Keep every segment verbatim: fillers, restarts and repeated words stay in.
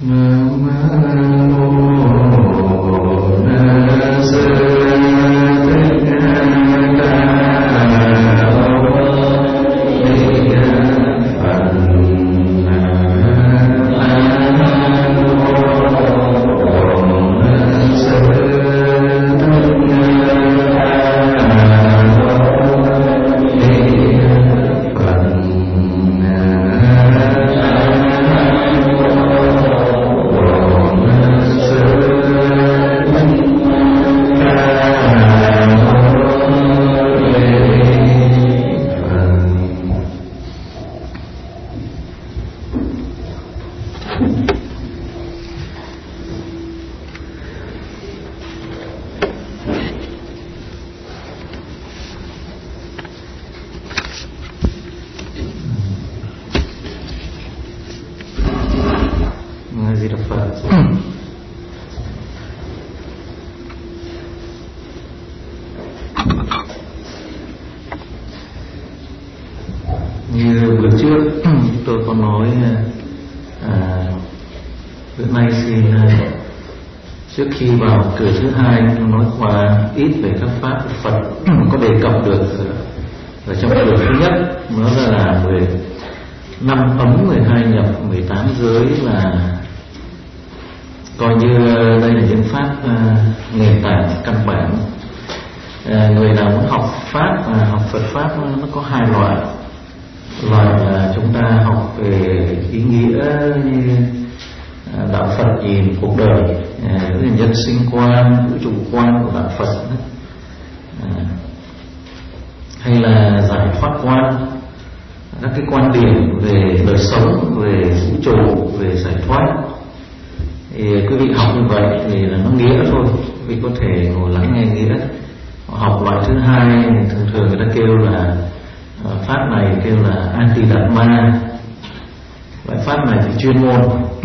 Như bữa trước tôi có nói à, bữa nay xin trước khi vào cửa thứ hai tôi nói qua ít về các pháp của Phật có đề cập được ở trong cửa thứ nhất, nó là mười năm ấm, mười hai nhập, mười tám giới, là coi như đây là những pháp uh, nền tảng căn bản. Uh, người nào muốn học pháp và uh, học Phật pháp nó có hai loại. Loại là chúng ta học về ý nghĩa như uh, đạo Phật nhìn cuộc đời, uh, nhân sinh quan, vũ trụ quan của đạo Phật, uh, hay là giải thoát quan, các cái quan điểm về đời sống, về vũ trụ, về giải thoát. Thì quý vị học như vậy thì là nó nghĩa thôi, quý vị có thể ngồi lắng nghe nghĩa. Học loại thứ hai thường thường người ta kêu là pháp này kêu là Anti-Dhamma. Loại pháp này thì chuyên môn.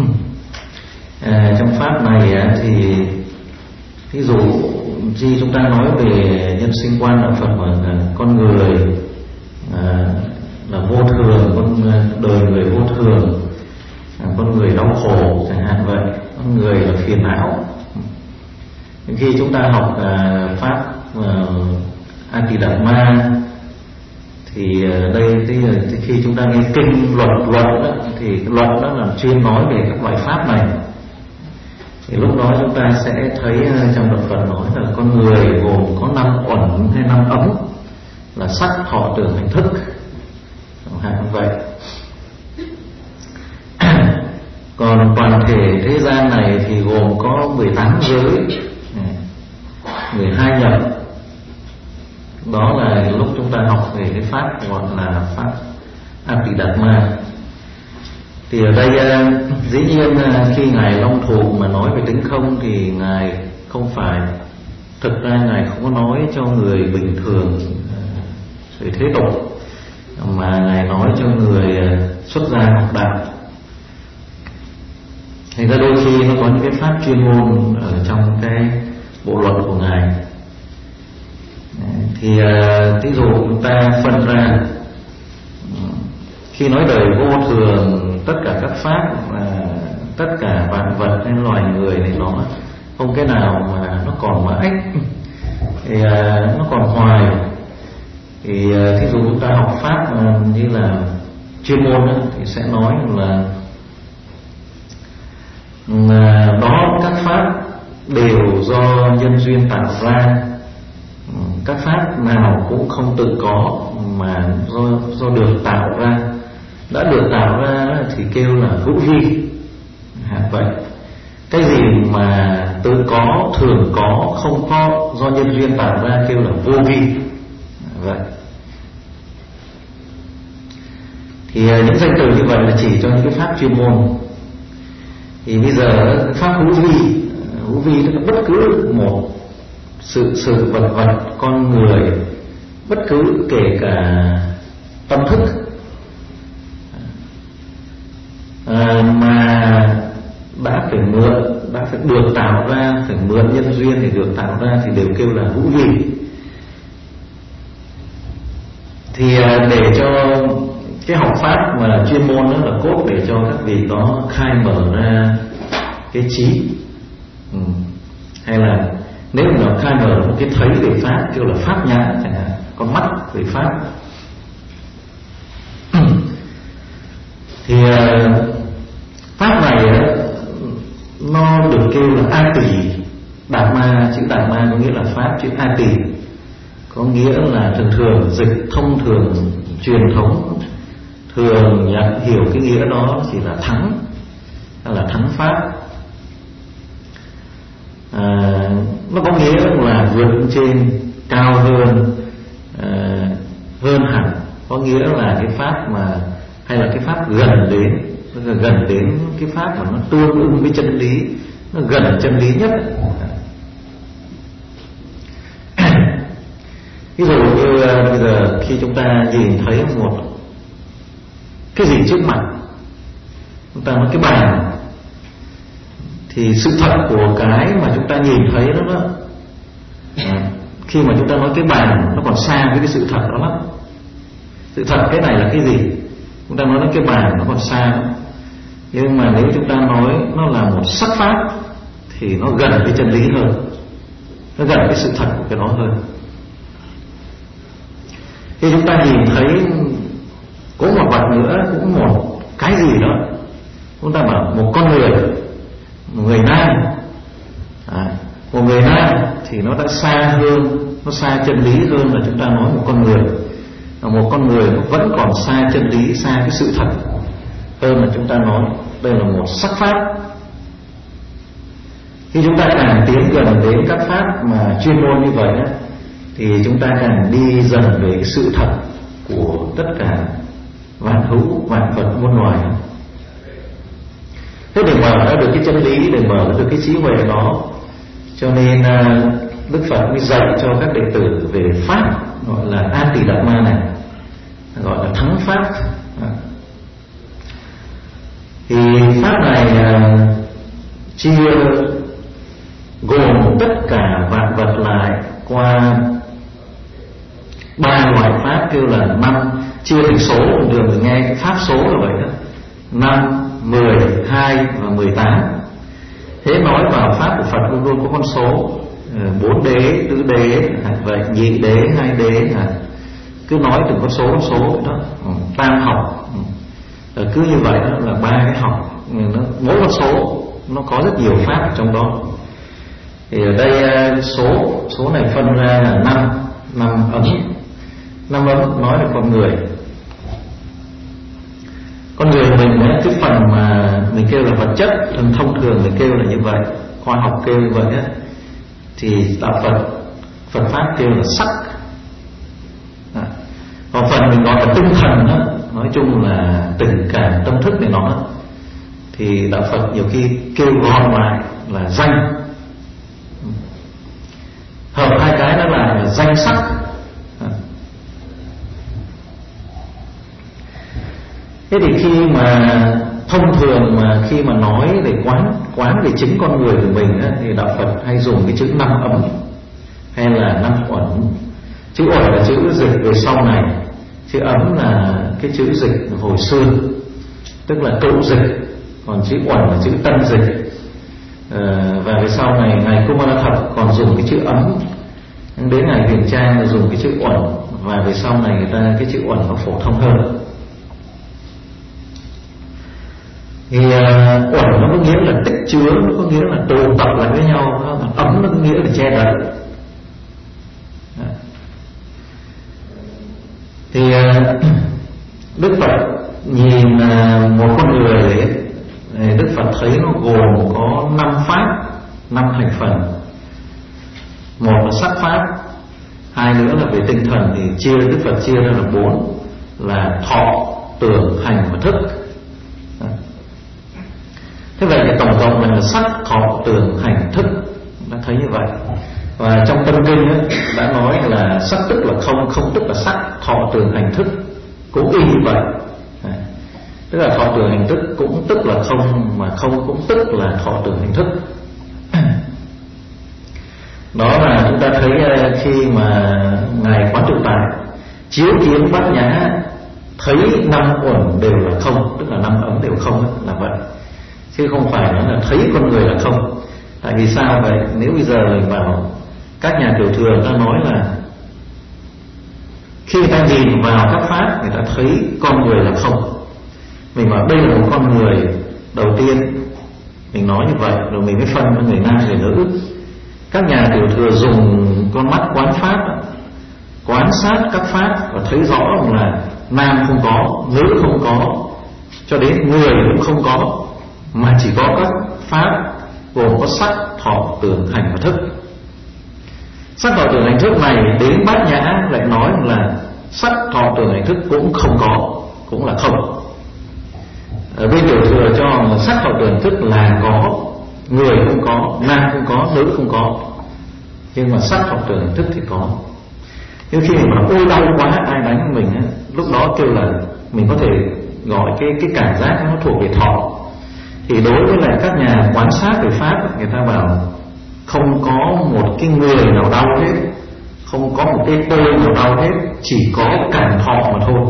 À, trong pháp này thì ví dụ khi chúng ta nói về nhân sinh quan đạo Phật mà con người à, là vô thường, con đời người vô thường, à, con người đau khổ chẳng hạn vậy, con người là phiền não. Khi chúng ta học à, pháp à, Anti-Dhamma thì à, đây thì, thì khi chúng ta nghe kinh luật luật đó, thì luật đó là chuyên nói về các loại pháp này. Thì lúc đó chúng ta sẽ thấy trong đạo Phật nói là con người gồm có năm uẩn hay năm ấm, là sắc, thọ, tưởng, hành, thức, chẳng hạn như vậy. Còn toàn thể thế gian này thì gồm có mười tám giới, mười hai nhập. Đó là lúc chúng ta học về cái pháp gọi là pháp Anti-Dhamma. Thì ở đây dĩ nhiên khi Ngài Long Thụ mà nói về tính không thì Ngài không phải, thực ra Ngài không có nói cho người bình thường, người thế tục, mà Ngài nói cho người xuất gia học đạo. Thành ra đôi khi nó có những cái pháp chuyên môn ở trong cái bộ luật của Ngài. Thì ví dụ chúng ta phân ra, khi nói đời vô thường, tất cả các pháp và tất cả vạn vật hay loài người này nó không cái nào mà nó còn mãi, thì nó còn hoài. Thì thí dụ chúng ta học pháp như là chuyên môn ấy, thì sẽ nói là đó các pháp đều do nhân duyên tạo ra. Các pháp nào cũng không tự có mà do, do được tạo ra. Đã được tạo ra thì kêu là hữu vi. À, vậy cái gì mà tự có, thường có, không có, do nhân duyên tạo ra kêu là vô vi. À, vậy thì những danh từ như vậy là chỉ cho những cái pháp chuyên môn. Thì bây giờ pháp hữu vi, hữu vi tức là bất cứ một sự sự vật vật, con người, bất cứ kể cả tâm thức à, mà đã phải mượn, đã phải được tạo ra, phải mượn nhân duyên để được tạo ra thì đều kêu là hữu vi. Thì để cho cái học pháp mà chuyên môn đó là cốt để cho các vị đó khai mở ra cái trí. Ừ. Hay là nếu mà khai mở một cái thấy về pháp kêu là pháp nhãn chẳng hạn, con mắt về pháp. Thì pháp này nó được kêu là a tỳ đạt ma. Chữ đạt ma có nghĩa là pháp, chữ a tỳ có nghĩa là thường thường dịch thông thường truyền thống thường nhận hiểu cái nghĩa đó chỉ là thắng, là thắng pháp. À, nó có nghĩa là vượt trên, cao hơn, à, hơn hẳn, có nghĩa là cái pháp mà, hay là cái pháp gần đến, gần đến cái pháp mà nó tương ứng với chân lý, nó gần chân lý nhất. Ví dụ như uh, bây giờ khi chúng ta nhìn thấy một cái gì trước mặt, chúng ta nói cái bàn, thì sự thật của cái mà chúng ta nhìn thấy đó, đó à, khi mà chúng ta nói cái bàn nó còn xa với cái sự thật đó lắm. Sự thật cái này là cái gì? Chúng ta nói đến cái bàn nó còn xa lắm. Nhưng mà nếu chúng ta nói nó là một sắc pháp thì nó gần với chân lý hơn, nó gần với sự thật của cái đó hơn. Khi chúng ta nhìn thấy có một vật nữa, cũng một cái gì đó, chúng ta bảo một con người, một người nam, à, một người nam thì nó đã xa hơn, nó xa chân lý hơn là chúng ta nói một con người. Một con người nó vẫn còn xa chân lý, xa cái sự thật hơn là chúng ta nói đây là một sắc pháp. Khi chúng ta càng tiến gần đến các pháp mà chuyên môn như vậy đó, thì chúng ta càng đi dần về cái sự thật của tất cả vạn hữu, vạn vật muôn loài. Thế để mở ra được cái chân lý, để mở ra được cái trí huệ đó, cho nên Đức Phật mới dạy cho các đệ tử về pháp gọi là A Tỳ Đạt Ma này, gọi là thắng pháp. Thì pháp này chia gồm tất cả vạn vật lại qua ba loại pháp kêu là năm, chia thành số. Bình thường mình nghe cái pháp số là vậy đó, năm, mười, hai và mười tám. Thế nói vào pháp của Phật luôn luôn có con số bốn đế, tứ đế, vậy nhị đế, hai đế, cứ nói từng con số con số đó. Tam học, cứ như vậy đó là ba cái học, nó, mỗi con số nó có rất nhiều pháp ở trong đó. Thì ở đây số số này phân ra là năm, năm ấm. Năm ấm nói là con người. Con người mình ấy, cái phần mà mình kêu là vật chất, thông thường mình kêu là như vậy, khoa học kêu như vậy ấy, thì đạo Phật, Phật pháp kêu là sắc. À, còn phần mình gọi là tinh thần đó, nói chung là tình cảm, tâm thức này nó, thì đạo Phật nhiều khi kêu gọn lại là danh. Hợp hai cái đó là danh sắc. À. Thế thì khi mà thông thường mà khi mà nói về quán quán về chính con người của mình á, thì đạo Phật hay dùng cái chữ năm ấm hay là năm uẩn. Chữ uẩn là chữ dịch về sau này, chữ ấm là cái chữ dịch hồi xưa, tức là cựu dịch, còn chữ uẩn là chữ tân dịch. À, và về sau này ngài Kumara Thập còn dùng cái chữ ấm, đến ngài Huyền Trang là dùng cái chữ uẩn, và về sau này người ta cái chữ uẩn nó phổ thông hơn. Thì uh, uẩn nó có nghĩa là tích chứa, nó có nghĩa là tụ tập lại với nhau, nó, ấm nó có nghĩa là che đậy. Thì uh, Đức Phật nhìn uh, một con người ấy, Đức Phật thấy nó gồm có năm pháp, năm thành phần. Một là sắc pháp, hai nữa là về tinh thần thì chia Đức Phật chia ra là bốn, là thọ, tưởng, hành và thức. Thế vậy thì tổng cộng là sắc, thọ, tưởng, hành, thức, đã thấy như vậy. Và trong Tâm Kinh ấy, đã nói là sắc tức là không, không tức là sắc, thọ, tưởng, hành, thức cũng y như vậy. Tức là thọ, tưởng, hành, thức cũng tức là không, mà không cũng tức là thọ, tưởng, hành, thức. Đó là chúng ta thấy khi mà ngài Quán Tự Tại chiếu kiến Bát Nhã, thấy năm uẩn đều là không, tức là năm ấm đều không, là vậy. chứ không phải nói là thấy con người là không. Tại vì sao vậy? Nếu bây giờ mình bảo các nhà tiểu thừa người ta nói là khi người ta nhìn vào các pháp người ta thấy con người là không, mình bảo đây là một con người, đầu tiên mình nói như vậy rồi mình mới phân người nam người nữ. Các nhà tiểu thừa dùng con mắt quán pháp, quan sát các pháp và thấy rõ là nam không có, nữ không có, cho đến người cũng không có, mà chỉ có các pháp gồm có sắc, thọ, tưởng, hành và thức. Sắc, thọ, tưởng, hành, thức này đến Bát Nhã lại nói là sắc, thọ, tưởng, hành, thức cũng không có, cũng là không. Ở bên tiểu thừa cho sắc, thọ, tưởng, thức là có, người không có, nam không có, nữ không có, nhưng mà sắc, thọ, tưởng, hành, thức thì có. Nhưng khi mình bảo ôi đau quá, ai đánh mình ấy, lúc đó kêu là mình có thể gọi cái cái cảm giác nó thuộc về thọ. Thì đối với lại các nhà quan sát về pháp, người ta bảo không có một cái người nào đau hết, không có một cái tôi nào đau hết, chỉ có cảm thọ mà thôi.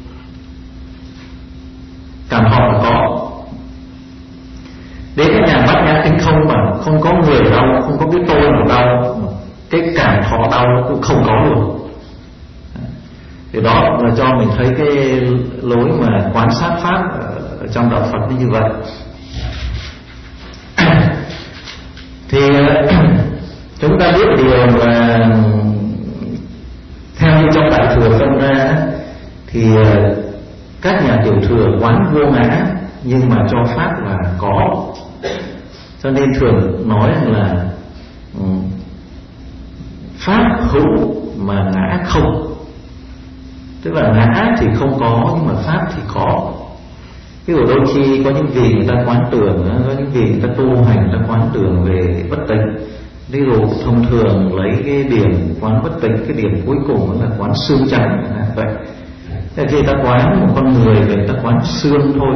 Cảm thọ là có. Đến các nhà Bát Nhã tính không mà không có người đau, không có cái tôi nào đau, cái cảm thọ đau cũng không có luôn. Thì đó là cho mình thấy cái lối mà quan sát pháp ở trong đạo Phật như vậy. Thì chúng ta biết điều là theo như trong Đại Thừa phân ra thì các nhà tiểu thừa quán vô ngã nhưng mà cho pháp là có, cho nên thường nói là pháp hữu mà ngã không. Tức là ngã thì không có nhưng mà pháp thì có. Ví dụ đôi khi có những vị người ta quán tưởng, có những vị người ta tu hành người ta quán tưởng về bất tịnh. Ví dụ thông thường lấy cái điểm quán bất tịnh, cái điểm cuối cùng là quán xương trắng vậy. Thế khi ta quán một con người về người ta quán xương thôi,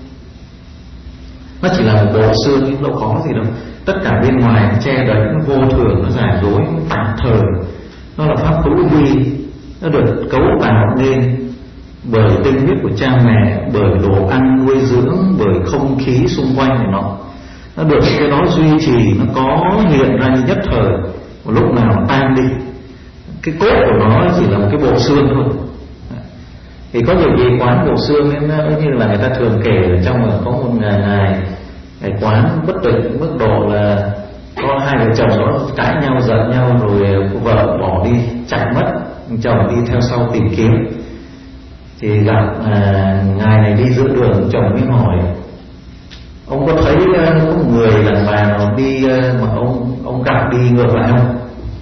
nó chỉ là một bộ xương nhưng đâu có gì đâu. Tất cả bên ngoài nó che đậy, nó vô thường, nó giả dối, nó tạm thời. Nó là pháp hữu vi, nó được cấu tạo nên bởi tinh huyết của cha mẹ, bởi đồ ăn nuôi dưỡng, bởi không khí xung quanh của nó. Nó được cái đó duy trì, nó có hiện ra như nhất thời, một lúc nào nó tan đi. Cái cốt của nó chỉ là một cái bộ xương thôi. Thì có nhiều gì quán bộ xương nên nó như là người ta thường kể ở trong là có một ngày ngày ngày quán bất tịnh mức độ là có hai vợ chồng đó cãi nhau giận nhau rồi vợ bỏ đi chạy mất, chồng đi theo sau tìm kiếm. Thì gặp à, ngài này đi giữa đường, chồng mới hỏi ông có thấy có một người đàn bà nào đi mà ông ông gặp đi ngược lại không?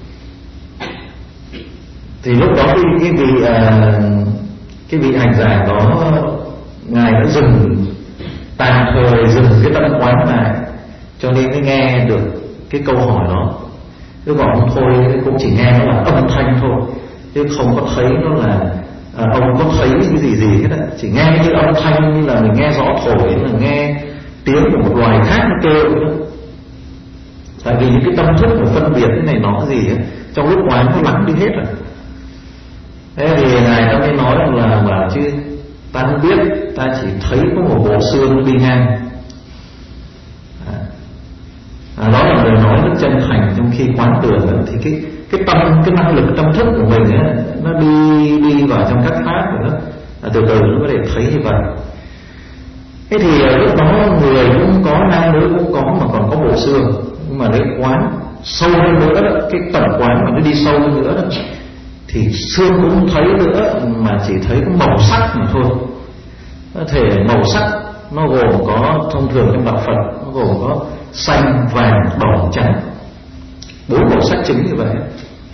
Thì lúc đó cái, cái vị à, cái vị hành giả đó ngài đã dừng, tạm thời dừng cái tâm quán lại, cho nên mới nghe được cái câu hỏi đó. Chứ còn thôi cũng chỉ nghe nó là âm thanh thôi, chứ không có thấy nó là à, ông có thấy cái gì gì hết á, chỉ nghe như âm thanh, như là mình nghe gió thổi, là nghe tiếng của một loài khác nó kêu nữa. Tại vì những cái tâm thức của phân biệt cái này nó cái gì ấy, trong lúc quán nó lắng đi hết rồi. Thế thì ngài ta mới nói là bảo chứ ta không biết, ta chỉ thấy có một bộ xương đi ngang. À, à, đó là lời nói rất chân thành trong khi quán tưởng đó, thì cái cái tâm, cái năng lực tâm thức của mình ấy, nó đi đi vào trong các pháp rồi đó, à, từ từ nó có thể thấy như vậy. Thế thì lúc đó người cũng có, nam nữ cũng có, mà còn có bộ xương. Nhưng mà lấy quán sâu hơn nữa đó, cái tổng quán mà nó đi sâu hơn nữa đó, thì xương cũng không thấy nữa, mà chỉ thấy cái màu sắc mà thôi. Có thể màu sắc nó gồm có, thông thường trong đạo Phật nó gồm có xanh, vàng, đỏ, trắng, bốn màu sắc chính như vậy.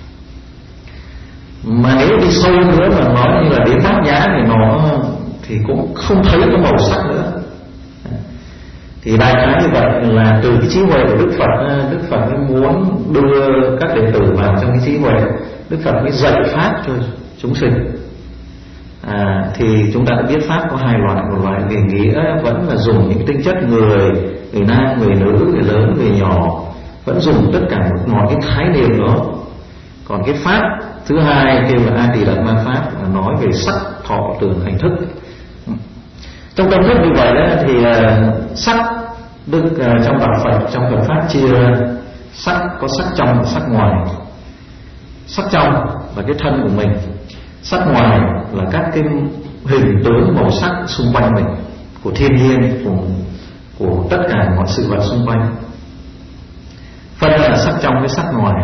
Mà nếu đi sâu nữa mà nói như là đến Bát Nhã thì nó thì cũng không thấy cái màu sắc nữa. Thì đại khái như vậy là từ cái trí huệ của Đức Phật, Đức Phật mới muốn đưa các đệ tử vào trong cái trí huệ, Đức Phật mới dạy pháp cho chúng sinh. À, thì chúng ta đã biết pháp có hai loại, một loại về nghĩa vẫn là dùng những tính chất người, người nam, người nữ, người lớn, người nhỏ, vẫn dùng tất cả một mọi cái khái niệm đó. Còn cái pháp thứ hai kêu là A Tỳ Đạt Ma Pháp, là nói về sắc, thọ, tưởng, hành thức. Trong tâm thức như vậy đó thì uh, sắc Đức uh, trong đạo Phật, trong Phật pháp chia sắc, có sắc trong và sắc ngoài. Sắc trong là cái thân của mình, sắc ngoài là các cái hình tướng màu sắc xung quanh mình, của thiên nhiên, của, của tất cả mọi sự vật xung quanh. Phân là sắc trong với sắc ngoài.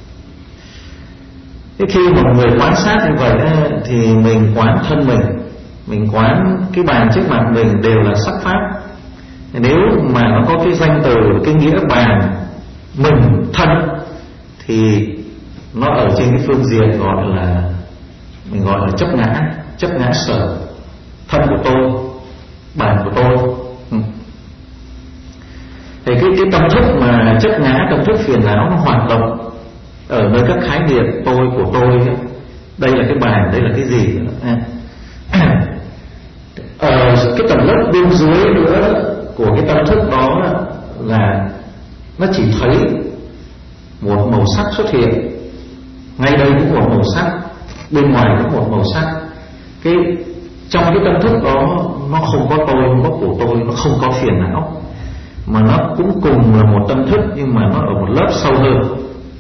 Thế khi một người quán sát như vậy thì mình quán thân mình, mình quán cái bàn trước mặt mình đều là sắc pháp. Nếu mà nó có cái danh từ, cái nghĩa bàn mình thân thì nó ở trên cái phương diện gọi là, mình gọi là chấp ngã, chấp ngã sở. Thân của tôi, bàn của tôi. ừ. Thì cái, cái tâm thức mà chấp ngã, tâm thức phiền não nó hoạt động ở nơi các khái niệm tôi của tôi. Đây là cái bàn, đây là cái gì. Ở cái tầng lớp bên dưới nữa của cái tâm thức đó là nó chỉ thấy một màu sắc xuất hiện. Ngay đây cũng một màu sắc, bên ngoài cũng một màu sắc. Cái trong cái tâm thức đó nó không có tôi, không có của tôi, nó không có phiền não, mà nó cũng cùng là một tâm thức, nhưng mà nó ở một lớp sâu hơn.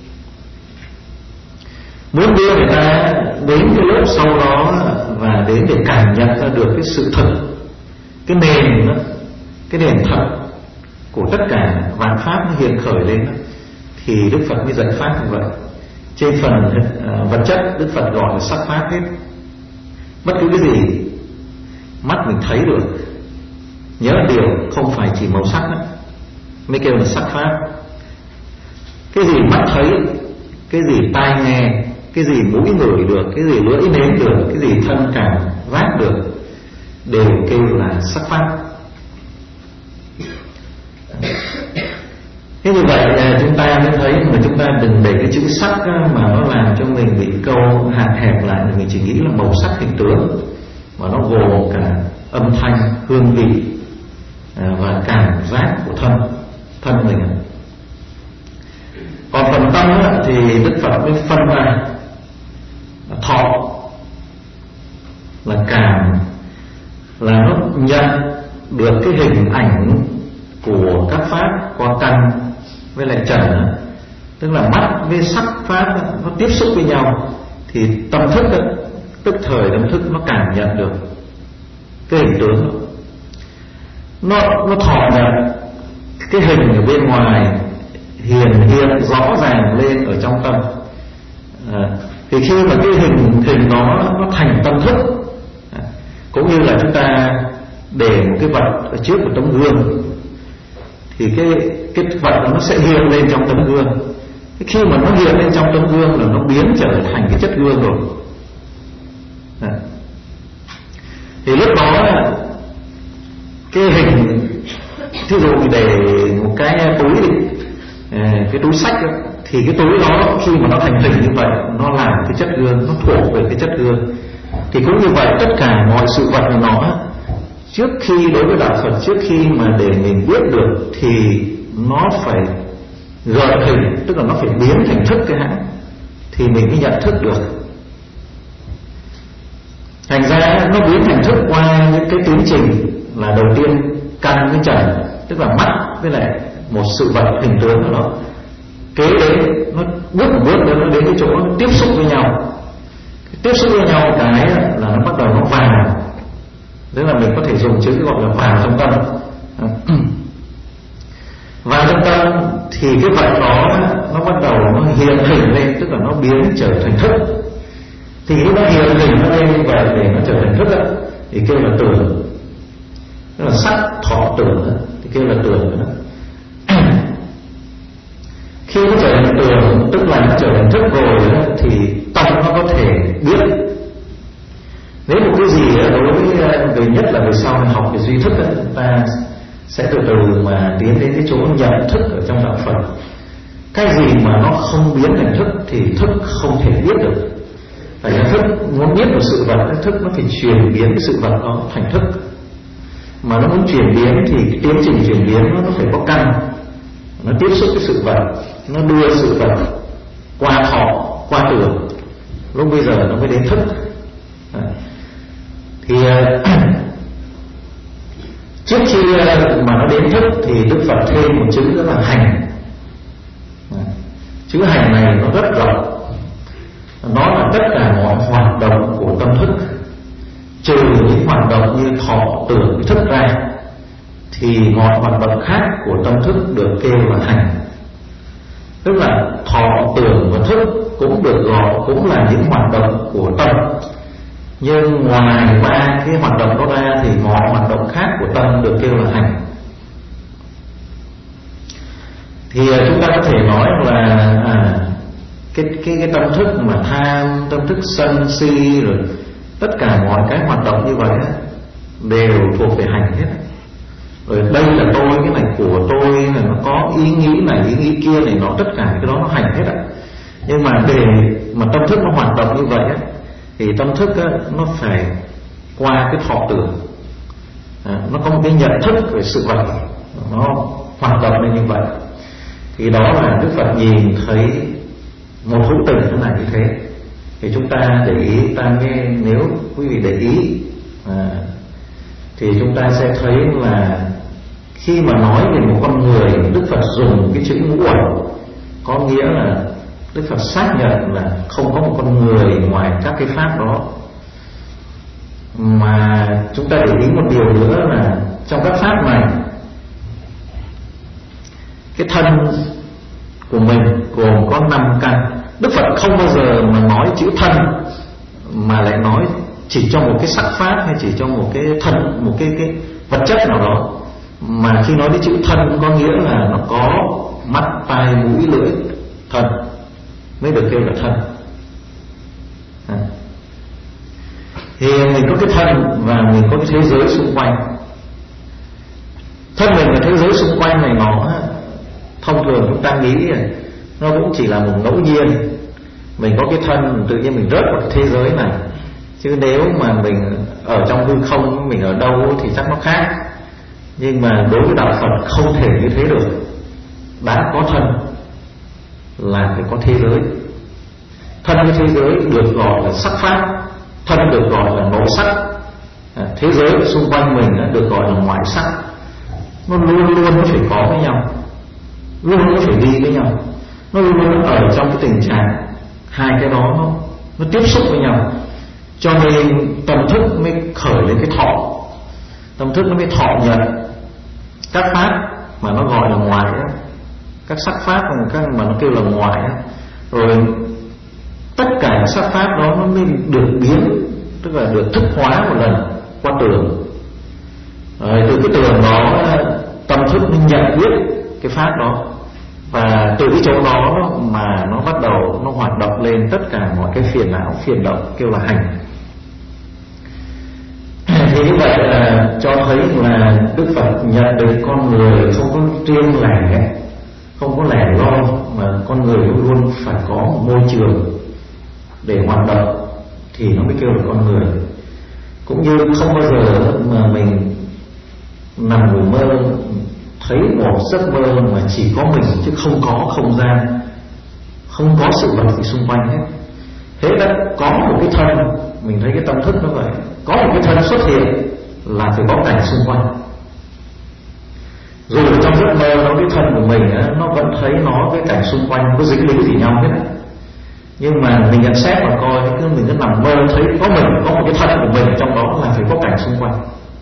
Muốn đưa người ta đến cái lớp sâu đó và đến để cảm nhận ra được cái sự thật, cái nền đó, cái nền thật của tất cả vạn pháp nó hiện khởi lên đó, thì Đức Phật mới dạy pháp như vậy. Trên phần uh, vật chất Đức Phật gọi là sắc pháp hết. Bất cứ cái gì mắt mình thấy được, nhớ điều không phải chỉ màu sắc đó, mới kêu là sắc pháp. Cái gì mắt thấy, cái gì tai nghe, cái gì mũi ngửi được, cái gì lưỡi nếm được, cái gì thân cảm giác được, đều kêu là sắc pháp. Thế như vậy chúng ta mới thấy mà chúng ta đừng để cái chữ sắc mà nó làm cho mình bị câu hạn hẹp lại, mình chỉ nghĩ là màu sắc hình tướng, mà nó gồm cả âm thanh, hương vị và cảm giác của thân thân mình. Còn phần tâm thì Đức Phật mới phân ra thọ là cảm, là nó nhận được cái hình ảnh của các pháp qua căn với lại trần, tức là mắt với sắc pháp nó tiếp xúc với nhau thì tâm thức đó, tức thời tâm thức nó cảm nhận được cái hình tướng đó. Nó nó thọ nhận cái hình ở bên ngoài hiển hiện rõ ràng lên ở trong tâm. À, thì khi mà cái hình hình đó nó thành tâm thức, à, cũng như là chúng ta để một cái vật ở trước một tấm gương thì cái cái vật nó sẽ hiện lên trong tấm gương. Khi mà nó hiện lên trong tấm gương là nó biến trở thành cái chất gương rồi. À, thì lúc đó cái hình, thí dụ để một cái túi đi, cái túi sách đó, thì cái túi đó khi mà nó thành hình như vậy, nó làm cái chất gương, nó thuộc về cái chất gương. Thì cũng như vậy, tất cả mọi sự vật của nó, trước khi đối với đạo Phật, trước khi mà để mình biết được thì nó phải gợi hình, tức là nó phải biến thành thức cái hãng, thì mình mới nhận thức được. Thành ra nó biến thành thức qua những cái tiến trình là đầu tiên căn với trần, tức là mắt với lại một sự vật hình tướng của nó. Kế đến nó bước một bước nữa, nó đến cái chỗ nó tiếp xúc với nhau. Tiếp xúc với nhau cái là nó bắt đầu nó vào, tức là mình có thể dùng chữ gọi là vào trong tâm. Vào trong tâm thì cái vật đó nó bắt đầu nó hiện hình lên, tức là nó biến trở thành thức. Thì khi nó hiện hình nó lên như vậy để nó trở thành thức đó, thì kêu là tưởng. Tức là sắc thọ tưởng thì kêu là tưởng đó. Khi nó trở thành tưởng, tức là nó trở thành thức rồi đó, thì tâm nó có thể biết. Nếu một cái gì đối với về nhất là về sau mình học về duy thức đó, chúng ta sẽ từ từ mà tiến đến cái chỗ nhận thức ở trong đạo Phật. Cái gì mà nó không biến thành thức thì thức không thể biết được. Phải là thức muốn biết một sự vật, cái thức nó phải chuyển biến cái sự vật đó thành thức. Mà nó muốn chuyển biến thì cái tiến trình chuyển biến nó, nó phải có căn. Nó tiếp xúc với sự vật, nó đưa sự vật qua thọ, qua tưởng, lúc bây giờ nó mới đến thức. Thì trước khi mà nó đến thức thì Đức Phật thêm một chữ đó là hành. Chữ hành này nó rất rộng, nó là tất cả mọi hoạt động của tâm thức, trừ những hoạt động như thọ tưởng thức ra thì mọi hoạt động khác của tâm thức được kêu là hành. Tức là thọ tưởng và thức cũng được gọi cũng là những hoạt động của tâm, nhưng ngoài ba cái hoạt động đó ra thì mọi hoạt động khác của tâm được kêu là hành. Thì chúng ta có thể nói là à, cái, cái, cái tâm thức mà tham, tâm thức sân si, rồi tất cả mọi cái hoạt động như vậy đều thuộc về hành hết. Rồi đây là tôi, cái này của tôi, này nó có ý nghĩ này, ý nghĩ kia này, nó tất cả cái đó nó hành hết ạ. Nhưng mà để mà tâm thức nó hoạt động như vậy á, thì tâm thức á, nó phải qua cái thọ tưởng, à, nó có một cái nhận thức về sự vật, nó hoạt động lên như vậy. Thì đó là Đức Phật nhìn thấy một hữu tình thế này như thế. Thì chúng ta để ý, ta nghe, nếu quý vị để ý à, thì chúng ta sẽ thấy là khi mà nói về một con người, Đức Phật dùng cái chữ ngũ uẩn, có nghĩa là Đức Phật xác nhận là không có một con người ngoài các cái pháp đó. Mà chúng ta để ý một điều nữa là trong các pháp này, cái thân của mình gồm có năm căn. Đức Phật không bao giờ mà nói chữ thân mà lại nói chỉ cho một cái sắc pháp hay chỉ cho một cái thân, một cái cái vật chất nào đó. Mà khi nói đến chữ thân có nghĩa là nó có mắt, tai, mũi, lưỡi, thân mới được kêu là thân. À. Thì mình có cái thân và mình có cái thế giới xung quanh. Thân mình và thế giới xung quanh này nó thông thường chúng ta nghĩ nó cũng chỉ là một ngẫu nhiên. Mình có cái thân, tự nhiên mình rớt vào cái thế giới này. Chứ nếu mà mình ở trong hư không, mình ở đâu thì chắc nó khác. Nhưng mà đối với đạo Phật không thể như thế được. Đã có thân là phải có thế giới. Thân với thế giới được gọi là sắc pháp, thân được gọi là nội sắc, thế giới xung quanh mình được gọi là ngoại sắc. Nó luôn luôn nó phải có với nhau, luôn luôn nó phải đi với nhau, nó luôn luôn ở trong cái tình trạng hai cái đó nó, nó tiếp xúc với nhau. Cho nên tâm thức mới khởi lên cái thọ, tâm thức nó mới thọ nhận các pháp mà nó gọi là ngoại á, các sắc pháp các mà nó kêu là ngoại á. Rồi tất cả sắc pháp đó nó mới được biến, tức là được thức hóa một lần qua tưởng. Rồi từ cái tưởng đó tâm thức mới nhận biết cái pháp đó, và từ cái chỗ đó mà nó bắt đầu nó hoạt động lên tất cả mọi cái phiền não, phiền động kêu là hành. Thì như vậy là cho thấy là Đức Phật nhận được con người không có riêng lẻ, không có lẻ loi, mà con người luôn luôn phải có một môi trường để hoạt động thì nó mới kêu là con người. Cũng như không bao giờ mà mình nằm ngủ mơ thấy một giấc mơ mà chỉ có mình chứ không có không gian, không có sự vật gì xung quanh hết. Thế đã có một cái thân, mình thấy cái tâm thức nó vậy, có một cái thân xuất hiện là phải có cảnh xung quanh. Dù trong giấc mơ nó cái thân của mình nó vẫn thấy nó với cảnh xung quanh không có dính líu gì nhau hết, nhưng mà mình nhận xét mà coi, cứ mình cứ nằm mơ thấy có mình, có một cái thân của mình trong đó là phải có cảnh xung quanh,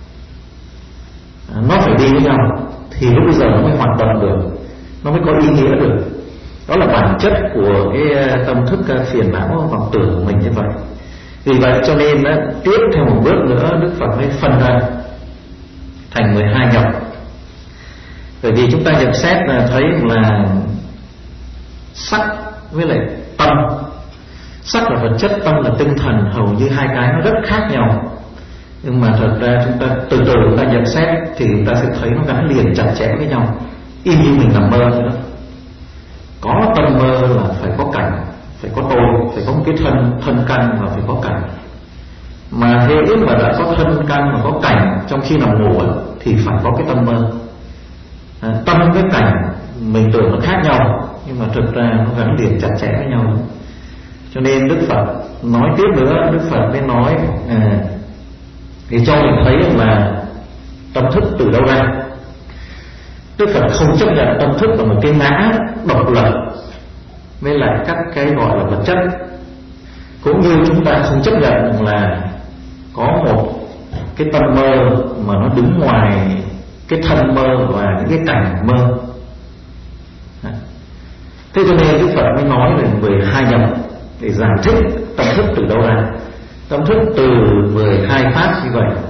nó phải đi với nhau thì lúc bây giờ nó mới hoạt động được, nó mới có ý nghĩa được. Đó là bản chất của cái tâm thức phiền não vọng tưởng của mình như vậy. Vì vậy cho nên đó, tiếp theo một bước nữa Đức Phật mới phân ra thành mười hai nhập. Bởi vì chúng ta nhận xét là thấy là sắc với lại tâm, sắc là vật chất, tâm là tinh thần, hầu như hai cái nó rất khác nhau. Nhưng mà thật ra chúng ta từ từ chúng ta nhận xét thì chúng ta sẽ thấy nó gắn liền chặt chẽ với nhau, y như mình nằm mơ vậy đó. Có tâm mơ là phải có cảnh, phải có tôi, phải có một cái thân, thân căn là phải có cảnh. Mà thế mà đã có thân căn và có cảnh trong khi nằm ngủ thì phải có cái tâm mơ. À, tâm với cảnh mình tưởng nó khác nhau, nhưng mà thực ra nó gắn liền chặt chẽ với nhau. Cho nên Đức Phật nói tiếp nữa, Đức Phật mới nói à, thì cho mình thấy là tâm thức từ đâu ra. Đức Phật không chấp nhận tâm thức là một cái ngã độc lập với lại các cái gọi là vật chất, cũng như chúng ta không chấp nhận là có một cái tâm mơ mà nó đứng ngoài cái thân mơ và những cái cảnh mơ. Thế cho nên Đức Phật mới nói về mười hai nhập để giải thích tâm thức từ đâu ra. Tâm thức từ mười hai pháp như vậy.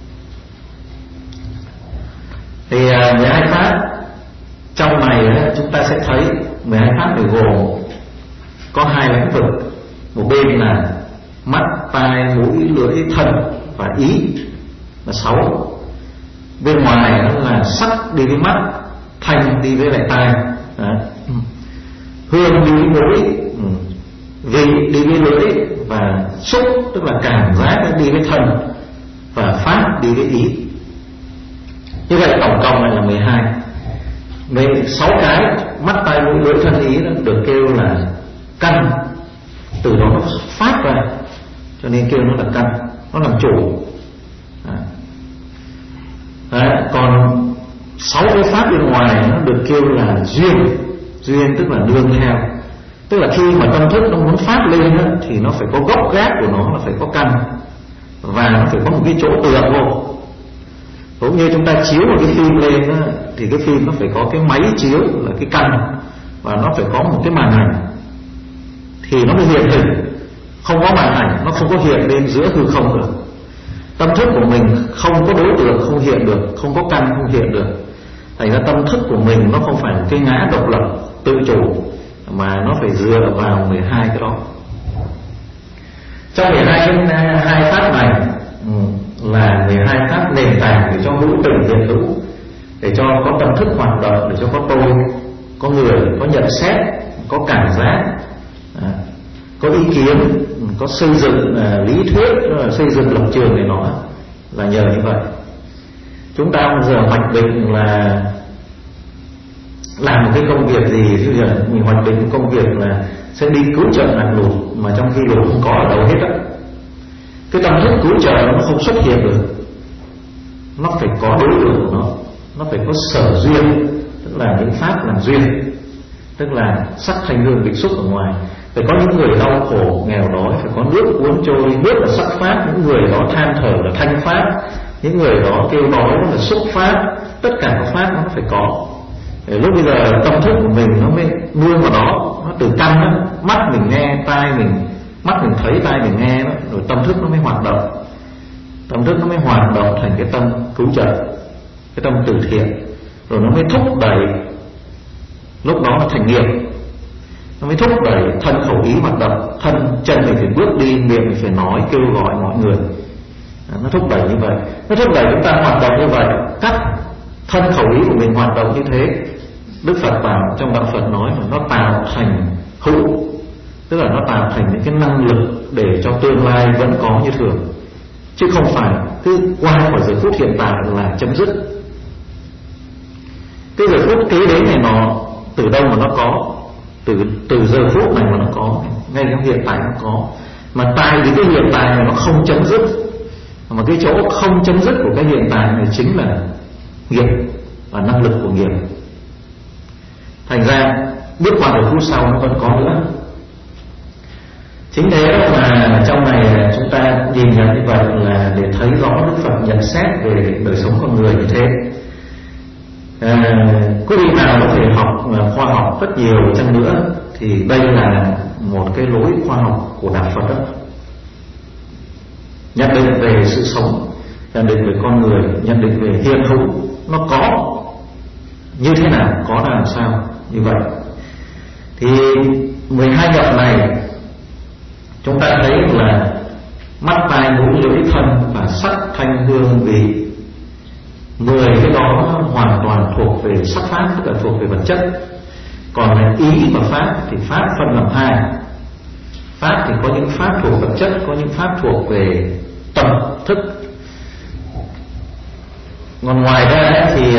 Thì mười hai pháp trong này chúng ta sẽ thấy mười hai pháp này gồm có hai lĩnh vực. Một bên là mắt, tai, mũi, lưỡi, thân và ý là sáu. Bên ngoài nó là sắc đi với mắt, thanh đi với lại tai, hương đi với mũi, vị đi với lưỡi, và xúc tức là cảm giác đi với thân, và pháp đi với ý. Như vậy tổng cộng lại là mười hai. Mười sáu cái mắt, tai, mũi, lưỡi, thân, ý nó được kêu là căn, từ đó nó phát ra, cho nên kêu nó là căn, nó làm chủ. À. Đấy, còn sáu cái pháp bên ngoài nó được kêu là duyên. Duyên tức là nương theo, tức là khi mà tâm thức nó muốn phát lên đó, thì nó phải có gốc gác của nó là phải có căn, và nó phải có một cái chỗ tựa vô. Cũng như chúng ta chiếu một cái phim lên đó, thì cái phim nó phải có cái máy chiếu là cái căn, và nó phải có một cái màn ảnh thì nó mới hiện hình. Không có màn ảnh nó không có hiện lên giữa hư không được. Tâm thức của mình không có đối tượng không hiện được, không có căn không hiện được. Thành ra tâm thức của mình nó không phải một cái ngã độc lập tự chủ, mà nó phải dựa vào mười hai cái đó. Trong mười hai cái hai pháp này là mười hai pháp nền tảng để cho hữu tình hiện hữu, để cho có tâm thức hoạt động, để cho có tôi, có người, có nhận xét, có cảm giác, có ý kiến, có xây dựng lý thuyết, xây dựng lập trường này, nó là nhờ như vậy. Chúng ta bây giờ hoạch định là làm một cái công việc gì, bây giờ mình hoạch định một công việc là sẽ đi cứu trợ nạn lụt, mà trong khi lụt không có ở đâu hết á. Cái tâm thức cứu trợ nó không xuất hiện được, nó phải có đối tượng của nó, nó phải có sở duyên, tức là những pháp làm duyên, tức là sắc thanh hương vị xúc ở ngoài. Phải có những người đau khổ nghèo đói, phải có nước cuốn trôi, nước là sắc pháp, những người đó than thở là thanh pháp, những người đó kêu nói là xúc pháp. Tất cả các pháp nó phải có. Để lúc bây giờ tâm thức của mình nó mới nương vào đó, nó từ căn đó, mắt mình nghe, tai mình, mắt mình thấy, tai mình nghe đó, rồi tâm thức nó mới hoạt động. Tâm thức nó mới hoạt động thành cái tâm cứu trợ, cái tâm từ thiện, rồi nó mới thúc đẩy, lúc đó nó thành nghiệp, nó mới thúc đẩy thân khẩu ý hoạt động. Thân chân mình phải bước đi, miệng mình phải nói, kêu gọi mọi người. Nó thúc đẩy như vậy, nó thúc đẩy chúng ta hoạt động như vậy. Các thân khẩu ý của mình hoạt động như thế, Đức Phật bảo trong đạo Phật nói là nó tạo thành hữu, tức là nó tạo thành những cái năng lực để cho tương lai vẫn có như thường, chứ không phải cứ qua khỏi giờ phút hiện tại là chấm dứt. Cái giờ phút kế đến này nó từ đâu mà nó có, từ từ giờ phút này mà nó có, ngay trong hiện tại nó có. Mà tại vì cái hiện tại này nó không chấm dứt, mà cái chỗ không chấm dứt của cái hiện tại này chính là nghiệp và năng lực của nghiệp. Thành ra bước qua giờ phút sau nó vẫn có nữa. Chính thế mà trong này chúng ta nhìn nhận như vậy là để thấy rõ Đức Phật nhận xét về đời sống con người như thế. À, quý vị nào có thể học khoa học rất nhiều chăng nữa thì đây là một cái lối khoa học của đạo Phật đó. Nhận định về sự sống, nhận định về con người, nhận định về hiện hữu, nó có như thế nào, có là làm sao như vậy. Thì mười hai nhập này chúng ta thấy là mắt, tai, mũi, lưỡi, thân và sắc, thanh, hương, vị. Mười cái đó hoàn toàn thuộc về sắc pháp, tức là thuộc về vật chất. Còn là ý và pháp thì pháp phân làm hai. Pháp thì có những pháp thuộc vật chất, có những pháp thuộc về tâm thức. Còn ngoài ra thì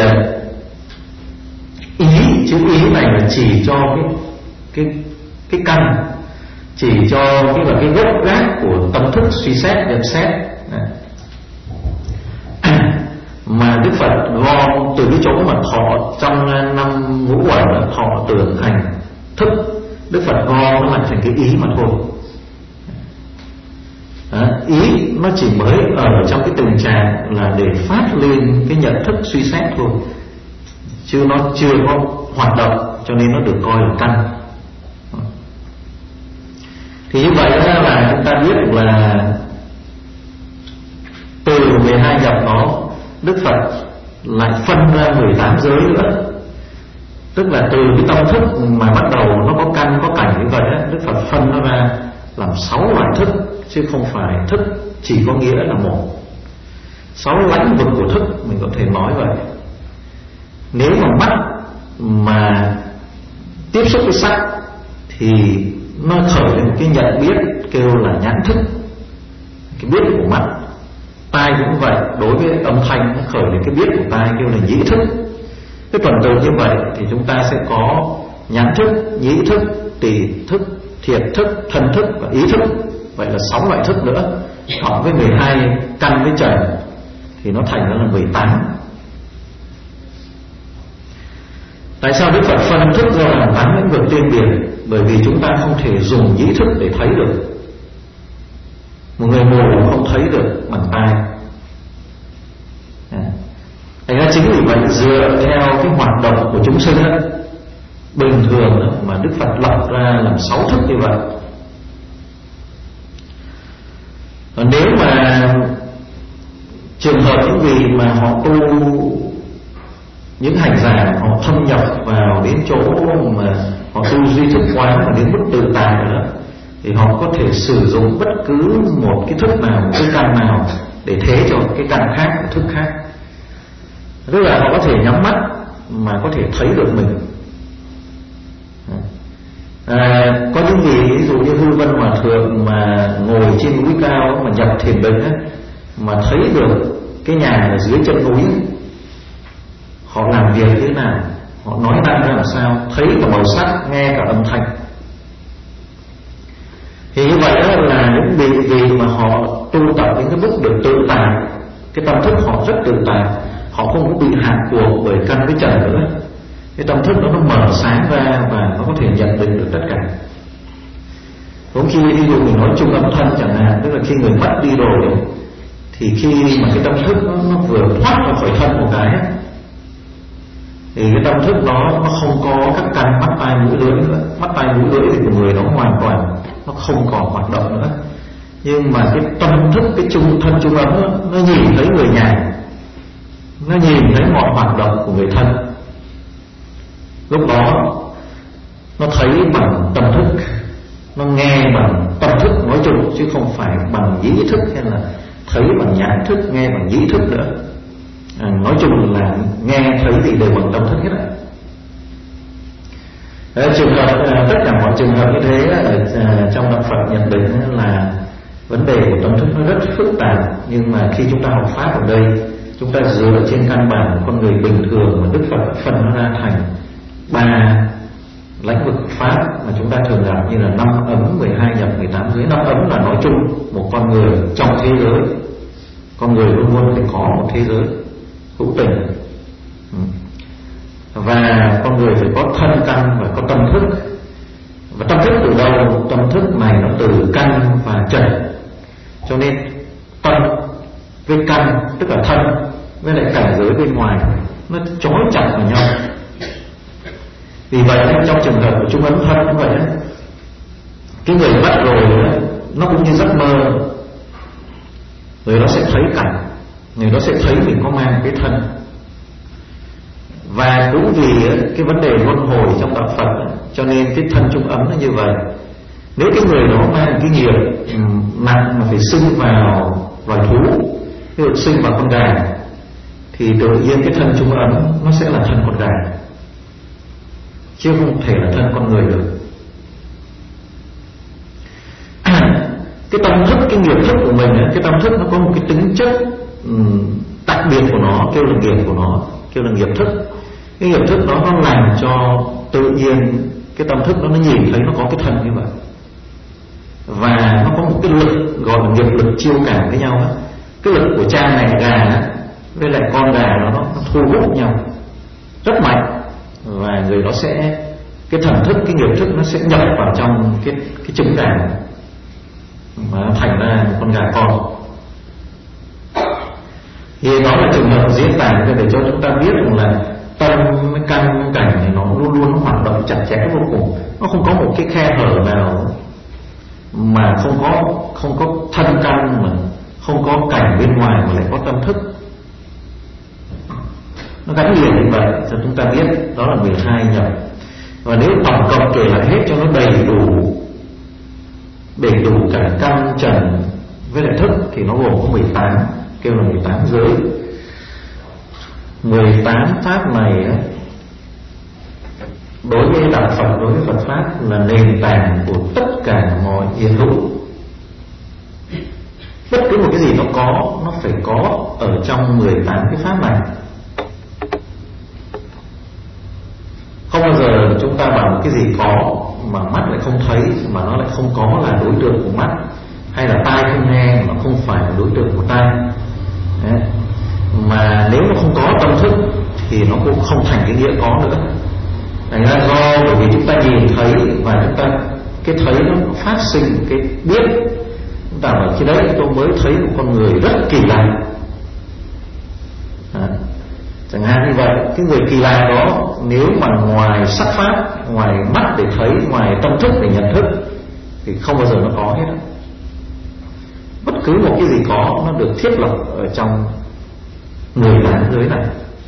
ý, chữ ý này là chỉ cho cái cái cái căn, chỉ cho cái là cái gốc gác của tâm thức suy xét, nhận xét. Mà Đức Phật gom từ cái chỗ mà thọ trong năm ngũ uẩn là thọ tưởng hành thức, Đức Phật gom nó lại thành cái ý mà thôi. Đó, ý nó chỉ mới ở trong cái tình trạng là để phát lên cái nhận thức suy xét thôi, chứ nó chưa có hoạt động, cho nên nó được coi là căn. Thì như vậy là chúng ta biết là từ mười hai nhập đó, Đức Phật lại phân ra mười tám giới nữa. Tức là từ cái tâm thức mà bắt đầu nó có căn có cảnh như vậy đó, Đức Phật phân nó ra làm sáu loại thức, chứ không phải thức chỉ có nghĩa là một. Sáu lãnh vực của thức, mình có thể nói vậy. Nếu mà mắt mà tiếp xúc với sắc thì nó khởi lên một cái nhận biết kêu là nhãn thức, cái biết của mắt. Tai cũng vậy, đối với âm thanh nó khởi lên cái biết của tai kêu là nhĩ thức. Cái tuần tự như vậy thì chúng ta sẽ có nhãn thức, nhĩ thức, tỳ thức, thiệt thức, thân thức và ý thức. Vậy là sáu loại thức nữa, cộng với mười hai căn với trần thì nó thành ra là mười tám. Tại sao Đức Phật phân thức ra làm tám lĩnh vực tiên biệt? Bởi vì chúng ta không thể dùng nhĩ thức để thấy được. Một người mù không thấy được bằng tai. Thành ra chính vì vậy dựa theo cái hoạt động của chúng sinh đó, bình thường đó, mà Đức Phật lập ra làm sáu thức như vậy. Và nếu mà trường hợp những vị mà họ tu, những hành giả họ thâm nhập vào đến chỗ mà họ tu duy thức quán và đến mức tự tại rồi đó, thì họ có thể sử dụng bất cứ một cái thức nào, một cái căn nào để thế cho cái căn khác, một thức khác. Tức là họ có thể nhắm mắt mà có thể thấy được mình. À, có những vị ví dụ như Hư Vân Hòa Thượng mà ngồi trên núi cao mà nhập thiền định ấy, mà thấy được cái nhà ở dưới chân núi ấy, họ làm việc thế nào, họ nói năng ra làm sao, thấy cả màu sắc, nghe cả âm thanh. Thì như vậy đó là những vị vì mà họ tu tập đến cái mức được tự tại, cái tâm thức họ rất tự tại, họ không có bị hạn cuộc bởi căn với trần nữa. Cái tâm thức đó nó mở sáng ra và nó có thể nhận định được tất cả. Cũng khi ví dụ mình nói chung âm thanh chẳng hạn, tức là khi người mất đi rồi thì khi mà cái tâm thức nó, nó vừa thoát ra khỏi thân một cái ấy, thì cái tâm thức đó nó không có các căn mắt tai mũi lưỡi nữa. Mắt tai mũi lưỡi thì của người nó hoàn toàn nó không còn hoạt động nữa. Nhưng mà cái tâm thức, cái trung thân trung ấm đó, nó nhìn thấy người nhà, nó nhìn thấy mọi hoạt động của người thân. Lúc đó nó thấy bằng tâm thức, nó nghe bằng tâm thức nói chung, chứ không phải bằng nhĩ thức hay là thấy bằng nhãn thức, nghe bằng nhĩ thức nữa. À, nói chung là nghe thấy thì đều bằng tâm thức hết ạ. Đấy, trường hợp tất cả mọi trường hợp như thế ở trong đạo Phật nhận định là vấn đề của tâm thức nó rất phức tạp, nhưng mà khi chúng ta học pháp ở đây, chúng ta dựa trên căn bản của con người bình thường mà Đức Phật đã phân nó ra thành ba lãnh vực pháp mà chúng ta thường gặp như là năm ấm, mười hai nhập, mười tám giới. Năm ấm là nói chung một con người trong thế giới, con người luôn luôn phải có một thế giới hữu tình, và con người phải có thân căn và có tâm thức. Và tâm thức từ đâu? Tâm thức này nó từ căn và trần, cho nên tâm với căn tức là thân với lại cảnh giới bên ngoài nó chói chặt vào nhau. Vì vậy trong trường hợp của trung ấm thân cũng vậy, cái người mất rồi nó cũng như giấc mơ, người đó sẽ thấy cảnh, người đó sẽ thấy mình có mang cái thân. Và cũng vì cái vấn đề luân hồi trong đạo Phật, cho nên cái thân trung ấm nó như vậy. Nếu cái người đó mang cái nghiệp nặng mà phải sinh vào loài thú, ví dụ sinh vào con gà, thì tự nhiên cái thân trung ấm nó sẽ là thân con gà, chứ không thể là thân con người được. Cái tâm thức, cái nghiệp thức của mình, cái tâm thức nó có một cái tính chất đặc biệt của nó, kêu là nghiệp của nó, kêu là nghiệp thức. Cái nghiệp thức đó nó làm cho tự nhiên cái tâm thức đó nó nhìn thấy nó có cái thân như vậy, và nó có một cái lực gọi là nghiệp lực chiêu cảm với nhau đó. Cái lực của cha mẹ gà với lại con gà nó, nó thu hút nhau rất mạnh, và người đó sẽ, cái thần thức, cái nghiệp thức nó sẽ nhập vào trong cái cái trứng gà mà nó thành ra một con gà con. Thì đó là trường hợp diễn tả để cho chúng ta biết rằng là tâm cái căn cảnh này nó luôn luôn nó hoạt động chặt chẽ vô cùng, nó không có một cái khe hở nào mà không có không có thân căn, mà không có cảnh bên ngoài mà lại có tâm thức, nó gắn liền như vậy cho chúng ta biết đó là mười hai nhập. Và nếu tổng cộng kể lại hết cho nó đầy đủ đầy đủ cả căn trần với lại thức thì nó gồm có mười tám, kêu là mười tám giới. Mười tám pháp này đối với đạo Phật, đối với Phật pháp là nền tảng của tất cả mọi hiện hữu. Bất cứ một cái gì nó có, nó phải có ở trong mười tám cái pháp này. Không bao giờ chúng ta bảo một cái gì có mà mắt lại không thấy, mà nó lại không có là đối tượng của mắt, hay là tai không nghe mà không phải là đối tượng của tai. Đấy. Mà nếu nó không có tâm thức thì nó cũng không thành cái nghĩa có nữa. Thành ra do bởi vì chúng ta nhìn thấy và chúng ta cái thấy nó phát sinh cái biết, chúng ta bảo khi đấy tôi mới thấy một con người rất kỳ lạ. À, chẳng hạn như vậy, cái người kỳ lạ đó nếu mà ngoài sắc pháp, ngoài mắt để thấy, ngoài tâm thức để nhận thức thì không bao giờ nó có hết. Bất cứ một cái gì có nó được thiết lập ở trong mười tám giới này.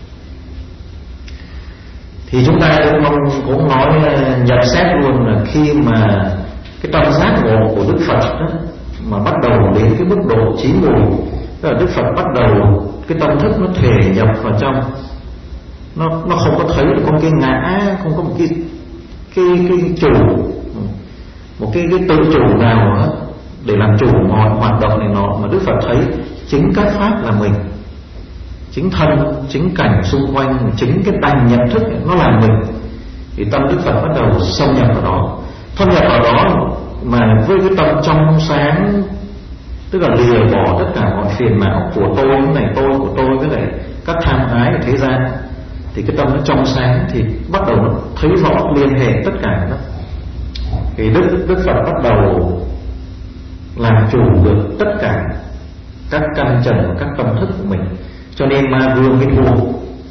Thì chúng ta cũng, cũng nói nhận xét luôn là khi mà cái tâm giác ngộ của Đức Phật đó, mà bắt đầu đến cái mức độ chín mùi, tức là Đức Phật bắt đầu cái tâm thức nó thể nhập vào trong, nó nó không có thấy được con cái ngã, không có một cái cái cái chủ, một cái cái tự chủ nào đó để làm chủ mọi hoạt động này nọ, mà Đức Phật thấy chính các pháp là mình, chính thân, chính cảnh xung quanh, chính cái tánh nhận thức nó là mình, thì tâm Đức Phật bắt đầu xâm nhập vào đó. Thâm nhập vào đó mà với cái tâm trong sáng, tức là lìa bỏ tất cả mọi phiền não của tôi, cái này tôi của tôi với lại các tham ái của thế gian, thì cái tâm nó trong sáng thì bắt đầu nó thấy rõ liên hệ tất cả đó. Thì Đức Đức Phật bắt đầu làm chủ được tất cả các căn trần và các tâm thức của mình. Cho nên Ma Vương mới thua,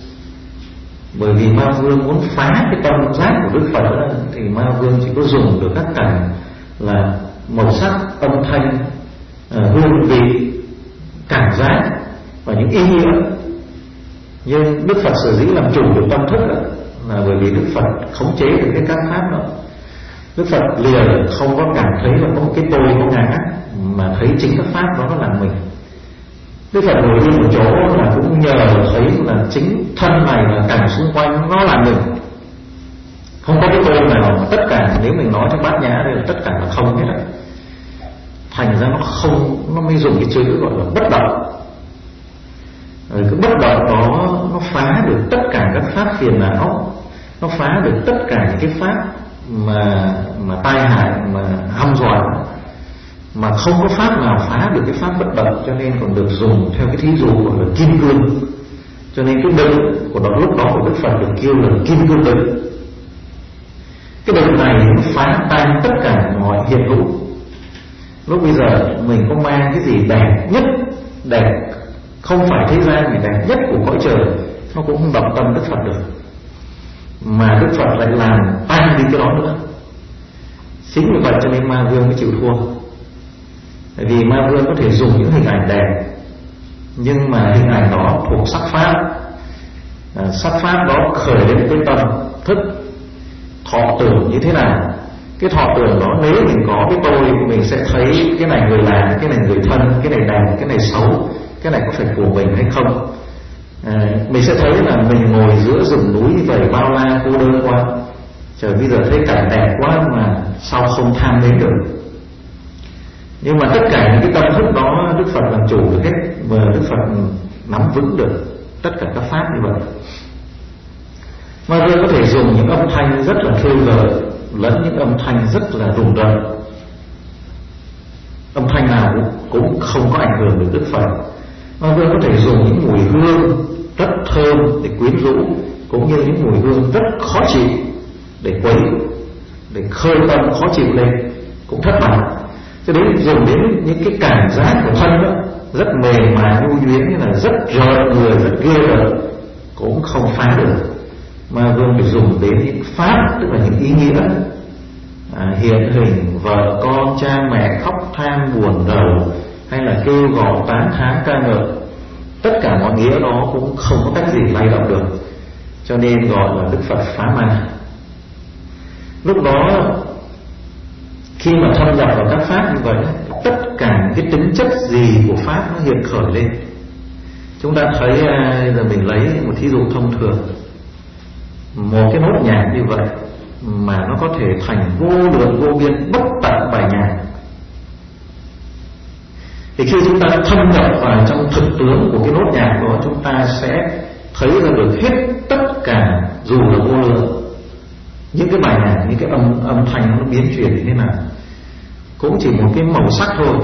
bởi vì Ma Vương muốn phá cái tâm giác của Đức Phật đó, thì Ma Vương chỉ có dùng được các cảnh là màu sắc, âm thanh, hương vị, cảm giác và những ý nghĩa. Nhưng Đức Phật sở dĩ làm chủ được tâm thức đó, là bởi vì Đức Phật khống chế được cái các pháp đó. Đức Phật lìa không có cảm thấy là có một cái tôi có ngã, mà thấy chính các pháp đó nó là mình. Đức Phật ngồi yên một chỗ là cũng nhờ thấy là chính thân này là cảnh xung quanh nó là mình, không có cái tôi nào, mà tất cả nếu mình nói trong Bát Nhã đây là tất cả là không hết á. Thành ra nó không, nó mới dùng cái chữ gọi là bất động. Rồi cái bất động đó nó phá được tất cả các pháp phiền não, nó phá được tất cả những cái pháp mà mà tai hại, mà hăm dọa, mà không có pháp nào phá được cái pháp bất động, cho nên còn được dùng theo cái thí dụ gọi là kim cương. Cho nên cái định của đó lúc đó của Đức Phật được kêu là kim cương định. Cái định này nó phá tan tất cả mọi hiện hữu. Lúc bây giờ mình có mang cái gì đẹp nhất, đẹp không phải thế gian mà đẹp nhất của cõi trời, nó cũng không động tâm Đức Phật được, mà Đức Phật lại làm tan đi cái đó nữa. Chính vì vậy cho nên Ma Vương mới chịu thua. Tại vì Ma Vương có thể dùng những hình ảnh đẹp, nhưng mà hình ảnh đó thuộc sắc pháp, à, sắc pháp đó khởi lên cái tâm thức thọ tưởng như thế nào. Cái thọ tưởng đó nếu mình có cái tôi, mình sẽ thấy cái này người làm, cái này người thân, cái này đẹp, cái này xấu, cái này có phải của mình hay không. à, Mình sẽ thấy là mình ngồi giữa rừng núi như vậy bao la cô đơn quá, trời bây giờ thấy cảnh đẹp quá mà sao không tham đến được. Nhưng mà tất cả những cái tâm thức đó Đức Phật làm chủ được hết, và Đức Phật nắm vững được tất cả các pháp như vậy. Ma Vương có thể dùng những âm thanh rất là khêu gợi lẫn những âm thanh rất là rùng rợn. Âm thanh nào cũng không có ảnh hưởng được Đức Phật. Hoa Vương có thể dùng những mùi hương rất thơm để quyến rũ, cũng như những mùi hương rất khó chịu để quấy, để khơi tâm khó chịu lên, cũng thất bại. Cho đến dùng đến những cái cảm giác của thân đó, rất mềm mại nhu nhuyễn, như là rất rợn người, rất ghê rợn, cũng không phá được. Mà Vương phải dùng đến những pháp, tức là những ý nghĩa à, hiện hình vợ con cha mẹ khóc than buồn rầu, hay là kêu gọi tán thán ca ngợi. Tất cả mọi nghĩa đó cũng không có cách gì lay động được, cho nên gọi là Đức Phật phá ma. Lúc đó khi mà thâm nhập vào các pháp như vậy, tất cả cái tính chất gì của pháp nó hiện khởi lên. Chúng ta thấy, giờ mình lấy một thí dụ thông thường, một cái nốt nhạc như vậy mà nó có thể thành vô lượng vô biên bất tận bài nhạc, thì khi chúng ta thâm nhập vào trong thực tướng của cái nốt nhạc đó, chúng ta sẽ thấy ra được hết tất cả, dù là vô lượng, những cái bài nhạc, những cái âm âm thanh nó biến chuyển như thế nào. Cũng chỉ một cái màu sắc thôi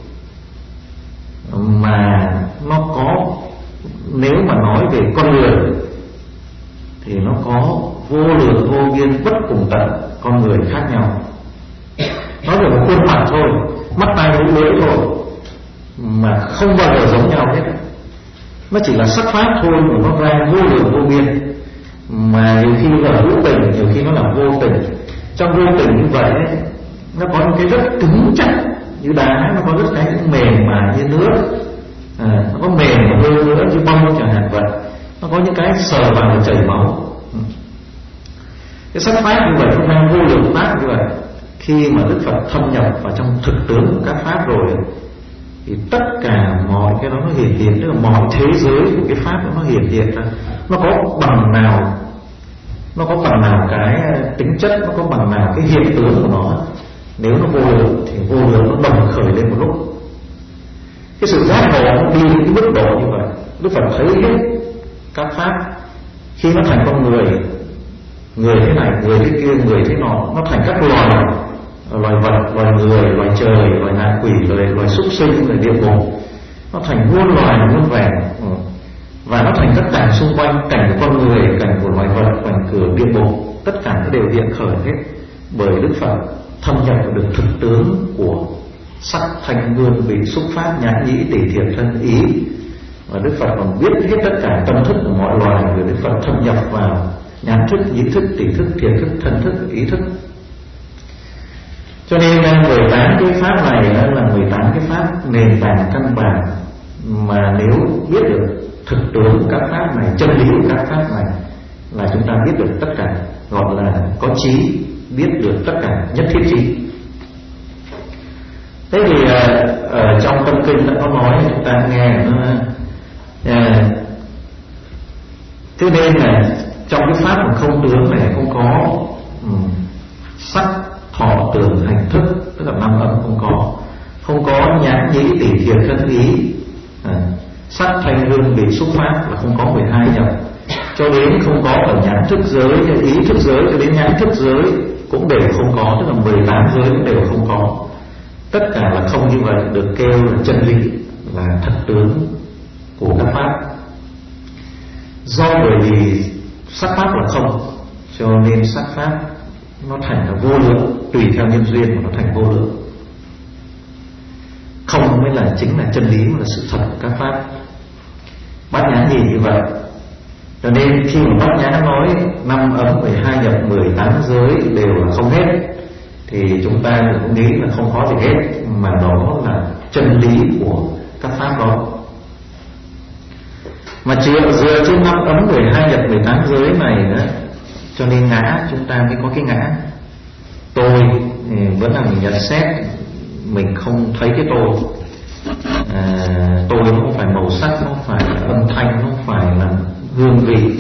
mà nó có, nếu mà nói về con người thì nó có vô lượng vô biên bất cùng tận con người khác nhau. Nói về một khuôn mặt thôi, mắt tai mũi lưỡi thôi, mà không bao giờ giống nhau hết. Nó chỉ là sắc pháp thôi mà nó ra vô lượng vô biên. Mà nhiều khi là hữu tình, nhiều khi nó là vô tình. Trong vô tình như vậy ấy, nó có những cái rất cứng chắc như đá, nó có rất cái mềm mại như nước, à, nó có mềm và hơi nữa như bông chẳng hạn vậy. Nó có những cái sờ vào là chảy máu. Cái sắc pháp như vậy, nó đang vô lượng pháp như vậy. Khi mà Đức Phật thâm nhập vào trong thực tướng của các pháp rồi, thì tất cả mọi cái đó nó hiện hiện, tức là mọi thế giới của cái pháp đó nó hiện hiện ra. Nó có bằng nào, nó có bằng nào cái tính chất, nó có bằng nào cái hiện tướng của nó. Nếu nó vô lượng thì vô lượng nó đồng khởi lên một lúc. Cái sự giác ngộ nó đi đến cái mức độ như vậy. Đức Phật thấy hết các pháp. Khi nó thành con người, người thế này, người thế kia, người thế nọ, nó thành các loài, loài vật, loài người, loài trời, loài ngạ quỷ, loài, loài súc sinh, loài địa ngục. Nó thành muôn loài, muôn vẻ. Và nó thành tất cả xung quanh, cảnh của con người, cảnh của loài vật, cảnh của địa ngục, tất cả nó đều hiện khởi hết. Bởi Đức Phật thâm nhập vào được thực tướng của sắc thanh hương vị xúc pháp nhãn nhĩ tỷ thiệt thân ý. Và Đức Phật còn biết hết tất cả tâm thức của mọi loài. Rồi Đức Phật thâm nhập vào nhãn thức, nhĩ thức, tỷ thức, thiệt thức, thân thức, ý thức. Cho nên mười tám cái pháp này là mười tám cái pháp nền tảng căn bản, mà nếu biết được thực tướng của các pháp này, chân lý của các pháp này, là chúng ta biết được tất cả, gọi là có trí, biết được tất cả, nhất thiết trí. Thế thì ở trong tâm kinh đã có nói, chúng ta nghe nó à, thế nên là trong cái pháp mà không tướng này không có um, sắc thọ tưởng hành thức, tức là năm âm không có, không có nhãn nhĩ tỷ thiệt thân ý, à, sắc thanh hương vị xúc pháp là không có mười hai nhập, cho đến không có ở nhãn thức giới, ý thức giới cho đến nhãn thức giới cũng đều không có, tức là mười tám giới cũng đều không có. Tất cả là không như vậy được kêu là chân lý, là thật tướng của các pháp. Do bởi vì sắc pháp là không, cho nên sắc pháp nó thành là vô lượng, tùy theo nhân duyên mà nó thành vô lượng. Không mới là chính là chân lý, mà là sự thật của các pháp. Bát Nhã nhìn như vậy. Cho nên khi mà Bát Nhã nói năm ấm, mười hai nhập, mười tám giới đều là không hết, thì chúng ta cũng nghĩ là không có gì hết, mà đó là chân lý của các pháp đó. Mà dựa, dựa trên năm ấm, mười hai nhập, mười tám giới này đó, cho nên ngã chúng ta mới có cái ngã. Tôi vẫn là mình nhận xét, mình không thấy cái tôi. à, Tôi nó không phải màu sắc, nó không phải là âm thanh, nó không phải là hương vị.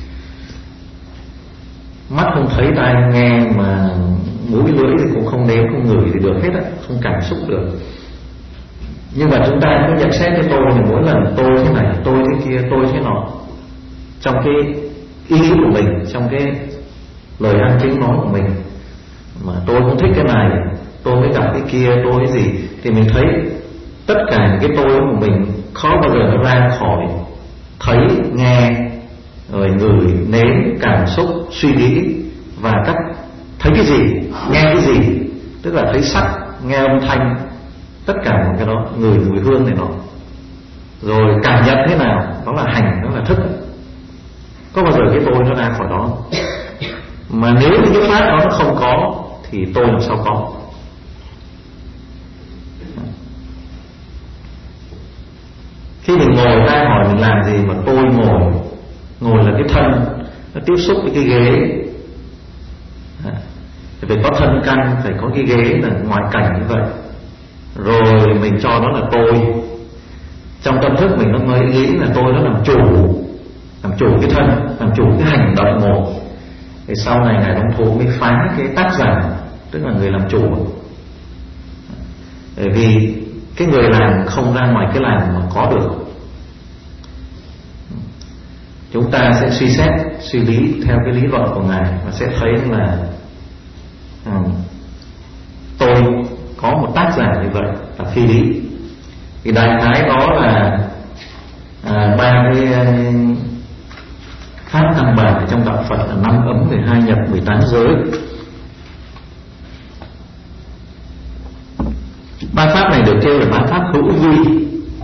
Mắt không thấy, tai nghe, mà mũi lưỡi thì cũng không nếm, không ngửi thì được hết á, không cảm xúc được. Nhưng mà chúng ta cứ nhận xét cái tôi thì mỗi lần tôi thế này, tôi thế kia, tôi thế nọ, trong cái ý nghĩ của mình, trong cái lời ăn tiếng nói của mình, mà tôi không thích cái này, tôi mới gặp cái kia, tôi cái gì, thì mình thấy tất cả những cái tôi của mình khó bao giờ nó ra khỏi thấy, nghe, rồi ngửi, nếm, cảm xúc, suy nghĩ và cách thấy cái gì, nghe cái gì, tức là thấy sắc, nghe âm thanh, tất cả một cái đó, ngửi mùi hương này nọ, rồi cảm nhận thế nào, đó là hành, đó là thức. Có bao giờ cái tôi nó ra khỏi đó? Mà nếu như cái pháp đó nó không có thì tôi làm sao có? Khi mình ngồi ta hỏi mình làm gì mà tôi ngồi? Ngồi là cái thân nó tiếp xúc với cái ghế, phải có thân căn, phải có cái ghế là ngoại cảnh như vậy, rồi mình cho nó là tôi. Trong tâm thức mình nó mới nghĩ là tôi nó làm chủ, làm chủ cái thân, làm chủ cái hành động ngồi. Thì sau này Ngài Long Thố mới phá cái tác giả, tức là người làm chủ. Bởi vì cái người làm không ra ngoài cái làm mà có được. Chúng ta sẽ suy xét, suy lý theo cái lý luận của Ngài và sẽ thấy là à, tôi có một tác giả như vậy là phi lý. Thì đại khái đó là à, ba cái pháp căn bản trong đạo Phật là năm ấm, mười hai nhập, mười tám giới. Ba pháp này được kêu là ba pháp hữu vi,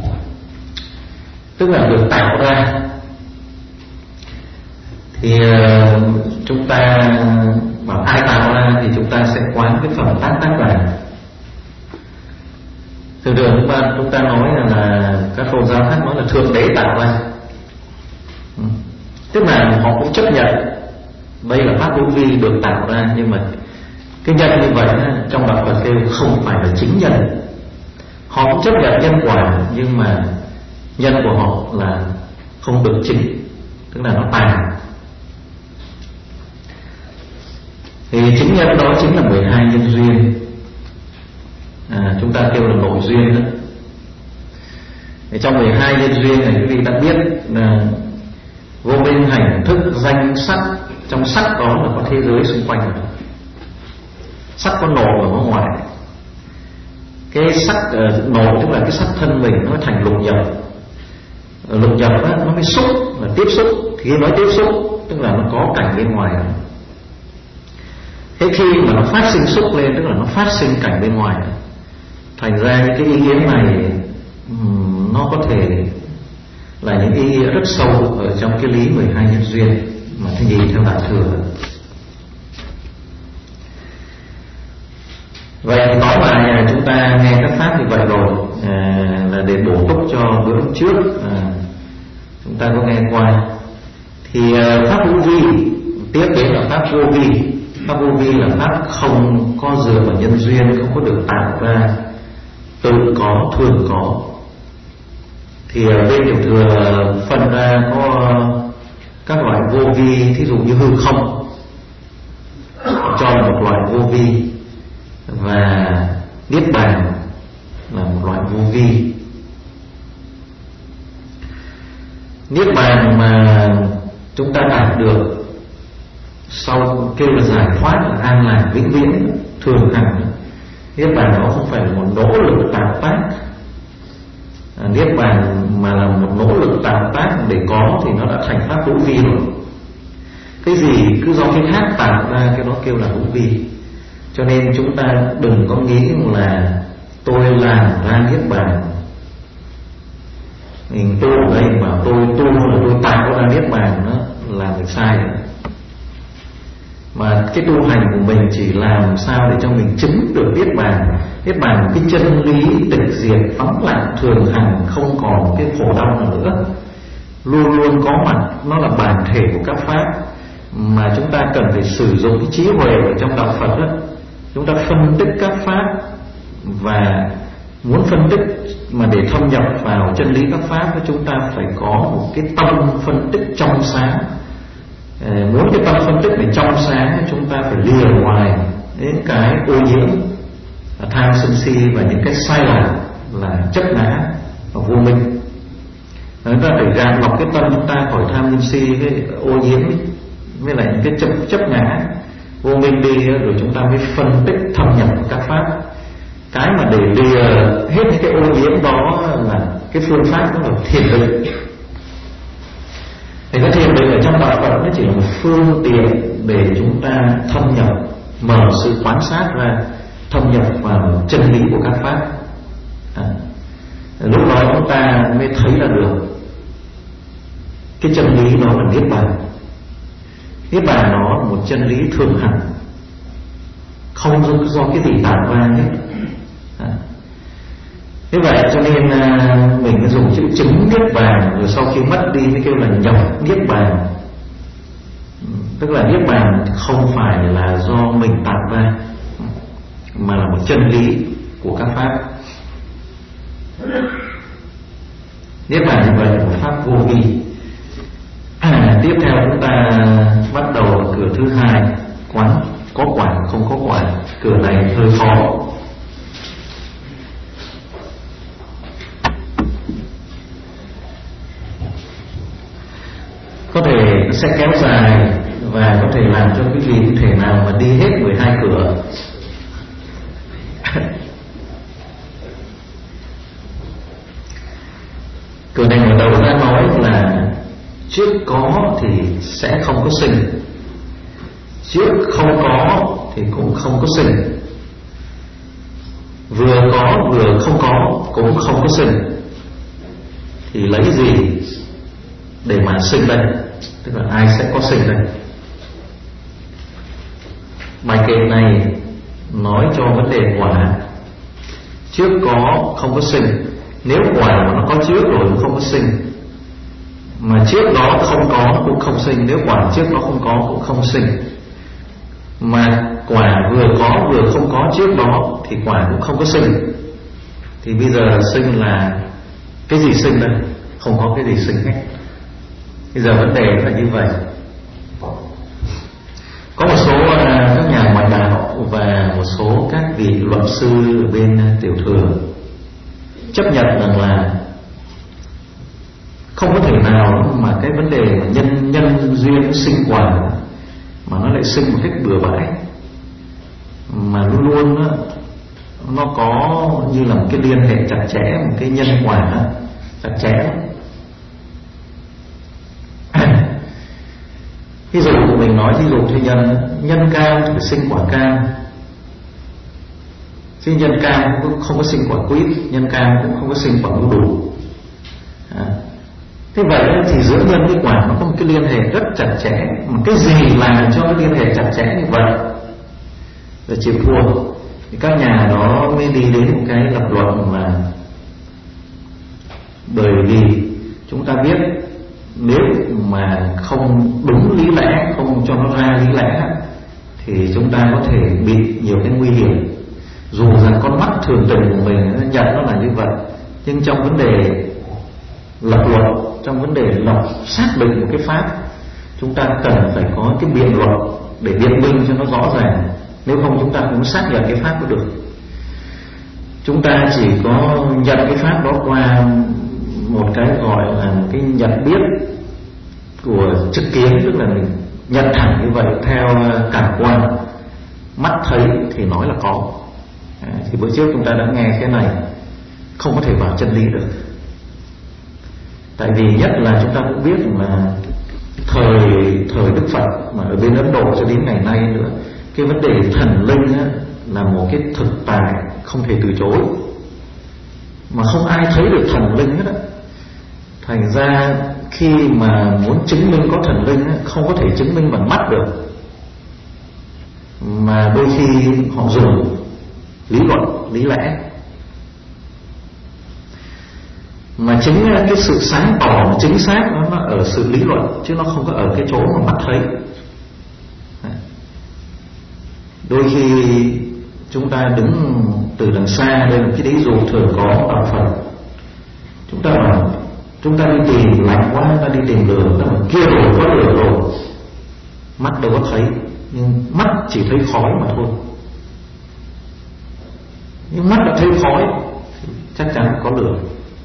tức là được tạo ra. Thì uh, chúng ta bảo ai tạo ra thì chúng ta sẽ quán cái phẩm tác tác giả. Thường thường chúng ta, chúng ta nói là, là các tôn giáo khác nói là thượng đế tạo ra, ừ. Tức là họ cũng chấp nhận đây là pháp hữu vi được tạo ra, nhưng mà cái nhân như vậy trong đạo Phật kêu không phải là chính nhân. Họ cũng chấp nhận nhân quả, nhưng mà nhân của họ là không được chính, tức là nó tàn. Thì chính nhân đó chính là mười hai nhân duyên, à, chúng ta kêu là nội duyên đó. Thì trong mười hai nhân duyên này quý vị đã biết là vô minh, hành, thức, danh, sắc. Trong sắc đó là có thế giới xung quanh rồi. Sắc có nổ ở bên ngoài. Cái sắc uh, nổ tức là cái sắc thân mình nó thành lục nhập. Lục nhập đó, nó mới xúc, là tiếp xúc. Thì khi nói tiếp xúc tức là nó có cảnh bên ngoài. Thế khi mà nó phát sinh xúc lên tức là nó phát sinh cảnh bên ngoài. Thành ra những cái ý kiến này um, nó có thể là những ý nghĩa rất sâu ở trong cái lý mười hai nhân duyên mà thứ nhì theo Đại Thừa. Vậy thì nói lại chúng ta nghe các pháp như vậy rồi, à, là để bổ túc cho bữa hôm trước à, chúng ta có nghe qua. Thì à, pháp hữu vi tiếp đến là pháp vô vi. Pháp vô vi là pháp không có dựa vào nhân duyên, không có được tạo ra, tự có, thường có. Thì ở bên Tiểu Thừa phân ra có các loại vô vi, thí dụ như hư không cho là một loại vô vi, và niết bàn là một loại vô vi. Niết bàn mà chúng ta đạt được sau kêu là giải thoát, là an lạc vĩnh viễn thường hằng. Niết bàn đó không phải là một nỗ lực tạo tác, à, niết bàn mà là một nỗ lực tạo tác để có thì nó đã thành pháp hữu vi rồi. Cái gì cứ do cái khác tạo ra cái đó kêu là hữu vi. Cho nên chúng ta đừng có nghĩ là tôi làm ra niết bàn, mình tu ở đây mà tôi tu là tôi tạo ra niết bàn, đó là mình sai rồi. Mà cái tu hành của mình chỉ làm sao để cho mình chứng được niết bàn. Niết bàn là cái chân lý tịch diệt, vắng lặng, thường hằng, không còn cái khổ đau nào nữa, luôn luôn có mặt. Nó là bản thể của các pháp mà chúng ta cần phải sử dụng cái trí huệ ở trong đạo Phật đó. Chúng ta phân tích các pháp, và muốn phân tích mà để thâm nhập vào chân lý các pháp thì chúng ta phải có một cái tâm phân tích trong sáng. Muốn cái tâm phân tích này trong sáng, chúng ta phải lìa ngoài đến cái ô nhiễm tham sân si và những cái sai lạc là chấp ngã và vô minh. Chúng ta phải gạt lọc cái tâm chúng ta khỏi tham sân si với ô nhiễm với lại những cái chấp chấp ngã vô minh đi, rồi chúng ta mới phân tích thâm nhập các pháp. Cái cái mà để lìa hết những cái ô nhiễm đó là cái phương pháp đó là thiền định. Thì cái thiền định ở trong đạo Phật nó chỉ là một phương tiện để chúng ta thâm nhập, mở sự quán sát ra, thâm nhập vào chân lý của các pháp. À, lúc đó chúng ta mới thấy là được cái chân lý đó là niết bàn. Niết bàn nó là một chân lý thường hằng, không do, do cái gì tạo ra hết. À, thế vậy cho nên à, mình mới dùng chữ chứng niết bàn, rồi sau khi mất đi mới kêu là nhập niết bàn. Tức là niết bàn không phải là do mình tạo ra, mà là một chân lý của các pháp. Niết bàn như vậy là một pháp vô vi. À, tiếp theo chúng ta bắt đầu ở cửa thứ hai, quán có quả không có quả. Cửa này hơi khó. Có thể sẽ kéo dài và có thể làm cho quý vị không thể nào mà đi hết mười hai cửa. Cửa này mở đầu ra nói là trước có thì sẽ không có sinh, trước không có thì cũng không có sinh, vừa có vừa không có cũng không có sinh. Thì lấy gì để mà sinh đây? Tức là ai sẽ có sinh đây? Bài kệ này nói cho vấn đề quả. Trước có không có sinh. Nếu quả mà nó có trước rồi cũng không có sinh, mà trước đó không có cũng không sinh. Nếu quả trước đó không có cũng không sinh, mà quả vừa có vừa không có trước đó thì quả cũng không có sinh. Thì bây giờ sinh là cái gì sinh đây? Không có cái gì sinh hết. Bây giờ vấn đề là như vậy. Có một số các nhà ngoại đạo và một số các vị luận sư ở bên Tiểu Thừa chấp nhận rằng là không có thể nào mà cái vấn đề mà nhân nhân duyên sinh quả mà nó lại sinh một cách bừa bãi, mà luôn luôn đó, nó có như là một cái liên hệ chặt chẽ, một cái nhân quả chặt chẽ. Ví dụ mình nói ví dụ cho nhân nhân cam thì sinh quả cam, chứ nhân cam cũng không có sinh quả quýt, nhân cam cũng không có sinh quả đu đủ. À, thế vậy thì giữa nhân với quả nó có một cái liên hệ rất chặt chẽ. Mà cái gì làm cho cái liên hệ chặt chẽ như vậy là chịu thua. Thì các nhà đó mới đi đến một cái lập luận là bởi vì chúng ta biết nếu mà không đúng lý lẽ, không cho nó ra lý lẽ thì chúng ta có thể bị nhiều cái nguy hiểm. Dù rằng con mắt thường tình của mình nó nhận nó là như vậy, nhưng trong vấn đề lập luận, trong vấn đề lập xác định một cái pháp, chúng ta cần phải có cái biện luận để biện minh cho nó rõ ràng. Nếu không chúng ta không xác nhận cái pháp có được. Chúng ta chỉ có nhận cái pháp đó qua một cái gọi là một cái nhận biết của trực kiến, tức là mình nhận thẳng như vậy theo cảm quan, mắt thấy thì nói là có. À, thì bữa trước chúng ta đã nghe cái này, không có thể vào chân lý được. Tại vì nhất là chúng ta cũng biết là thời thời Đức Phật mà ở bên Ấn Độ cho đến ngày nay nữa, cái vấn đề thần linh á, là một cái thực tại không thể từ chối, mà không ai thấy được thần linh hết á. Thành ra khi mà muốn chứng minh có thần linh á, không có thể chứng minh bằng mắt được, mà đôi khi họ dùng lý luận, lý lẽ. Mà chính cái sự sáng tỏ, chính xác nó, nó ở sự lý luận, chứ nó không có ở cái chỗ mà mắt thấy. Đôi khi chúng ta đứng từ đằng xa, đây là cái ví dụ thường có ở Phật. Chúng ta bảo chúng ta đi tìm lạnh quá, ta đi tìm lửa, ta bảo kia rồi có lửa rồi, mắt đâu có thấy, nhưng mắt chỉ thấy khói mà thôi. Nhưng mắt đã thấy khói chắc chắn có lửa.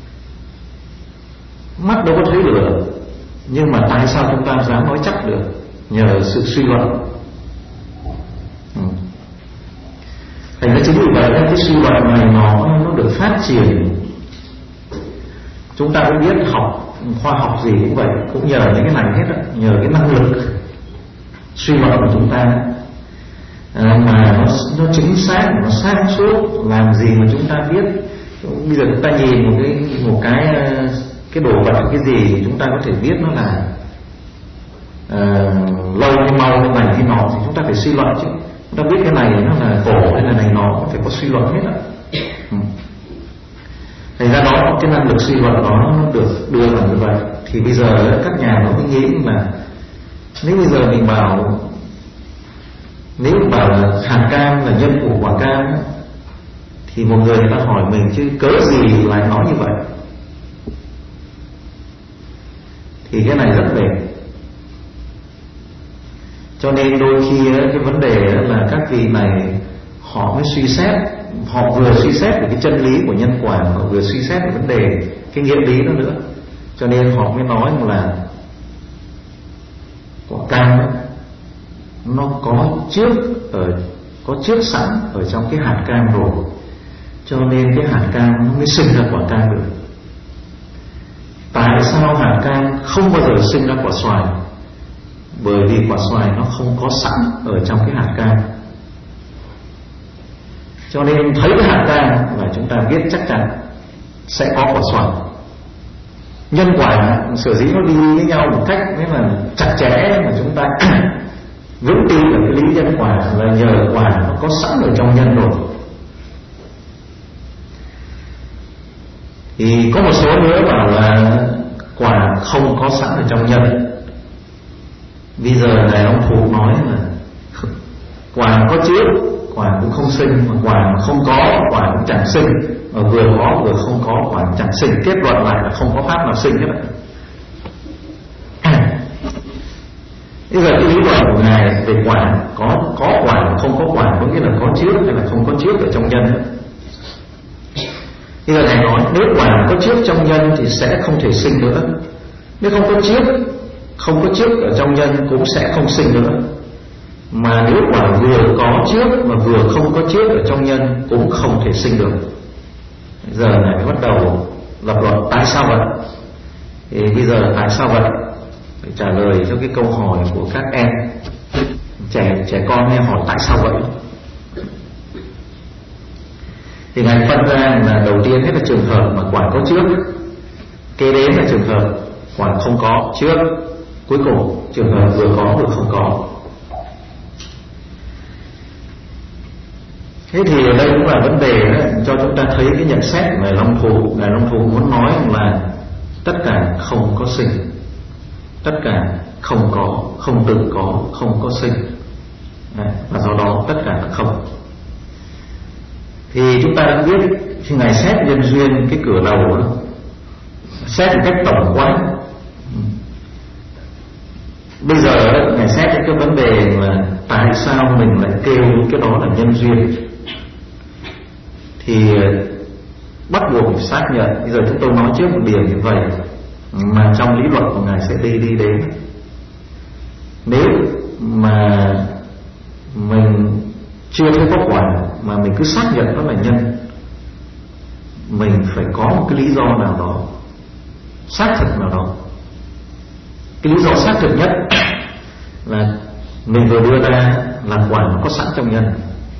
Mắt đâu có thấy lửa, nhưng mà tại sao chúng ta dám nói chắc được? Nhờ sự suy luận. ừ. Thành ra chính vì vậy cái suy luận này nó nó được phát triển. Chúng ta cũng biết học khoa học gì cũng vậy, cũng nhờ những cái này hết đó, nhờ cái năng lực suy luận của chúng ta à, mà nó, nó chính xác, nó sáng suốt, làm gì mà chúng ta biết. Bây giờ chúng ta nhìn một cái một cái cái đồ vật cái gì chúng ta có thể biết nó là uh, lâu hay mau hay này hay nọ, thì chúng ta phải suy luận chứ. Chúng ta biết cái này nó là cổ hay là này nọ, phải có suy luận hết ạ. Ừ. Thành ra đó cái năng lực suy luận đó nó được đưa vào như vậy. Thì bây giờ các nhà nó mới nghĩ là nếu bây giờ mình bảo nếu bảo là hạt cam là nhân của quả cam, thì một người ta hỏi mình chứ cớ gì lại nói như vậy, thì cái này rất mệt. Cho nên đôi khi cái vấn đề là các vị này họ mới suy xét, họ vừa suy xét về cái chân lý của nhân quả, họ vừa suy xét về vấn đề cái nghĩa lý đó nữa. Cho nên họ mới nói là quả cam đó, nó có trước ở có trước sẵn ở trong cái hạt cam rồi, cho nên cái hạt cam nó mới sinh ra quả cam được. Tại sao hạt cam không bao giờ sinh ra quả xoài? Bởi vì quả xoài nó không có sẵn ở trong cái hạt cam. Cho nên thấy cái hạt cam là chúng ta biết chắc chắn sẽ có quả xoài. Nhân quả sở dĩ nó đi với nhau một cách mới là chặt chẽ, mà chúng ta vững tin ở cái lý nhân quả là nhờ quả nó có sẵn ở trong nhân rồi. Thì có một số nữa bảo là quả không có sẵn ở trong nhân. Bây giờ Ngài Long Thụ nói là quả có trước, quả cũng không sinh, mà quả không có, quả cũng chẳng sinh, mà vừa có vừa không có, quả cũng chẳng sinh. Kết luận lại là không có pháp nào sinh hết. Bây giờ cái lý luận của Ngài về quả có có quả không có quả, có nghĩa là có trước hay là không có trước ở trong nhân. Bây giờ Ngài nói nếu quả có trước trong nhân thì sẽ không thể sinh nữa, nếu không có trước không có trước ở trong nhân cũng sẽ không sinh nữa. Mà nếu quả vừa có trước mà vừa không có trước ở trong nhân cũng không thể sinh được. Giờ Ngài mới bắt đầu lập luận tại sao vậy. Thì bây giờ tại sao vậy phải trả lời cho cái câu hỏi của các em trẻ trẻ con nghe hỏi tại sao vậy. Thì Ngài phân ra là đầu tiên hết là trường hợp mà quả có trước, kế đến là trường hợp quả không có trước, cuối cùng trường hợp vừa có vừa không có. Thế thì ở đây cũng là vấn đề đó, cho chúng ta thấy cái nhận xét của Ngài Long Thụ. Ngài Long Thụ muốn nói là tất cả không có sinh, tất cả không có, không tự có, không có sinh. Đấy, và do đó tất cả là không. Thì chúng ta đã biết khi Ngài xét nhân duyên cái cửa đầu đó, xét một cách tổng quát. Bây giờ đó, Ngài xét cái vấn đề là tại sao mình lại kêu cái đó là nhân duyên, thì bắt buộc phải xác nhận. Bây giờ chúng tôi nói trước một điểm như vậy mà trong lý luận của Ngài sẽ đi đi đến. Nếu mà mình chưa thấy có quả mà mình cứ xác nhận nó là nhân, mình phải có một cái lý do nào đó xác thực nào đó. Cái lý do xác thực nhất là mình vừa đưa ra là quả nó có sẵn trong nhân.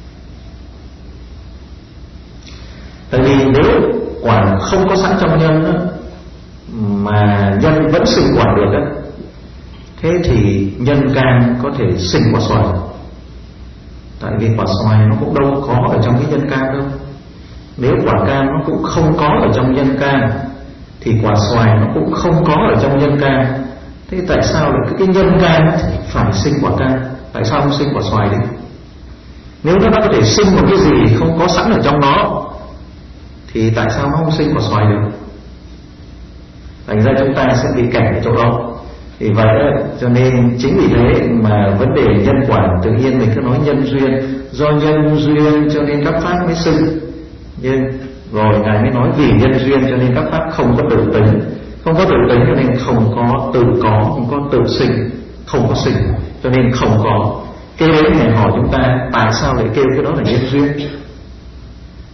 Tại vì nếu quả không có sẵn trong nhân đó, mà nhân vẫn sinh quả được đó, thế thì nhân cam có thể sinh quả xoài. Tại vì quả xoài nó cũng đâu có ở trong cái nhân cam đâu. Nếu quả cam nó cũng không có ở trong nhân cam thì quả xoài nó cũng không có ở trong nhân cam. Thế tại sao lại cái nhân cam phải sinh quả cam? Tại sao không sinh quả xoài đi? Nếu nó có thể sinh một cái gì không có sẵn ở trong nó thì tại sao nó không sinh quả xoài được? Thành ra chúng ta sẽ bị kẹt ở chỗ đó. Thì vậy đó, cho nên chính vì thế mà vấn đề nhân quả tự nhiên mình cứ nói nhân duyên, do nhân duyên cho nên các pháp mới sinh. Nhưng rồi Ngài mới nói vì nhân duyên cho nên các pháp không có tự tính, không có tự tính cho nên không có tự có, không có tự sinh, không có sinh cho nên không có. Cái đấy Ngài hỏi chúng ta tại sao lại kêu cái đó là nhân duyên.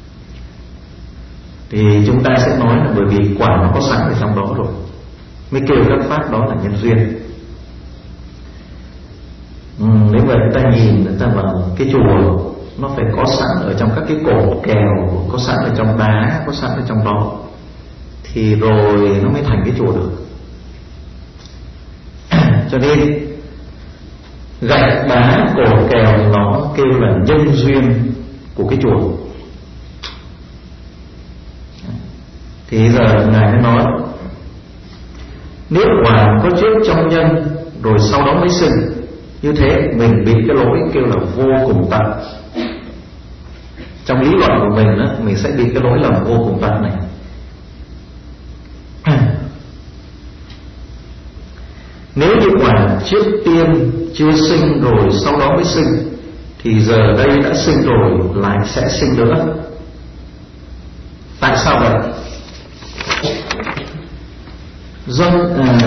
thì chúng ta sẽ nói là bởi vì quả nó có sẵn ở trong đó rồi, mới kêu các pháp đó là nhân duyên. Ừ, nếu mà chúng ta nhìn người ta vào cái chùa, nó phải có sẵn ở trong các cái cột kèo, có sẵn ở trong đá, có sẵn ở trong đó, thì rồi nó mới thành cái chùa được. Cho nên gạch đá cột kèo nó kêu là nhân duyên của cái chùa. Thì giờ Ngài mới nói, nếu quả có trước trong nhân rồi sau đó mới sinh, như thế mình bị cái lỗi kêu là vô cùng tận. Trong lý luận của mình đó, mình sẽ bị cái lỗi lầm vô cùng tận này. Nếu như quả trước tiên chưa sinh rồi sau đó mới sinh, thì giờ đây đã sinh rồi lại sẽ sinh nữa. Tại sao vậy? Do à,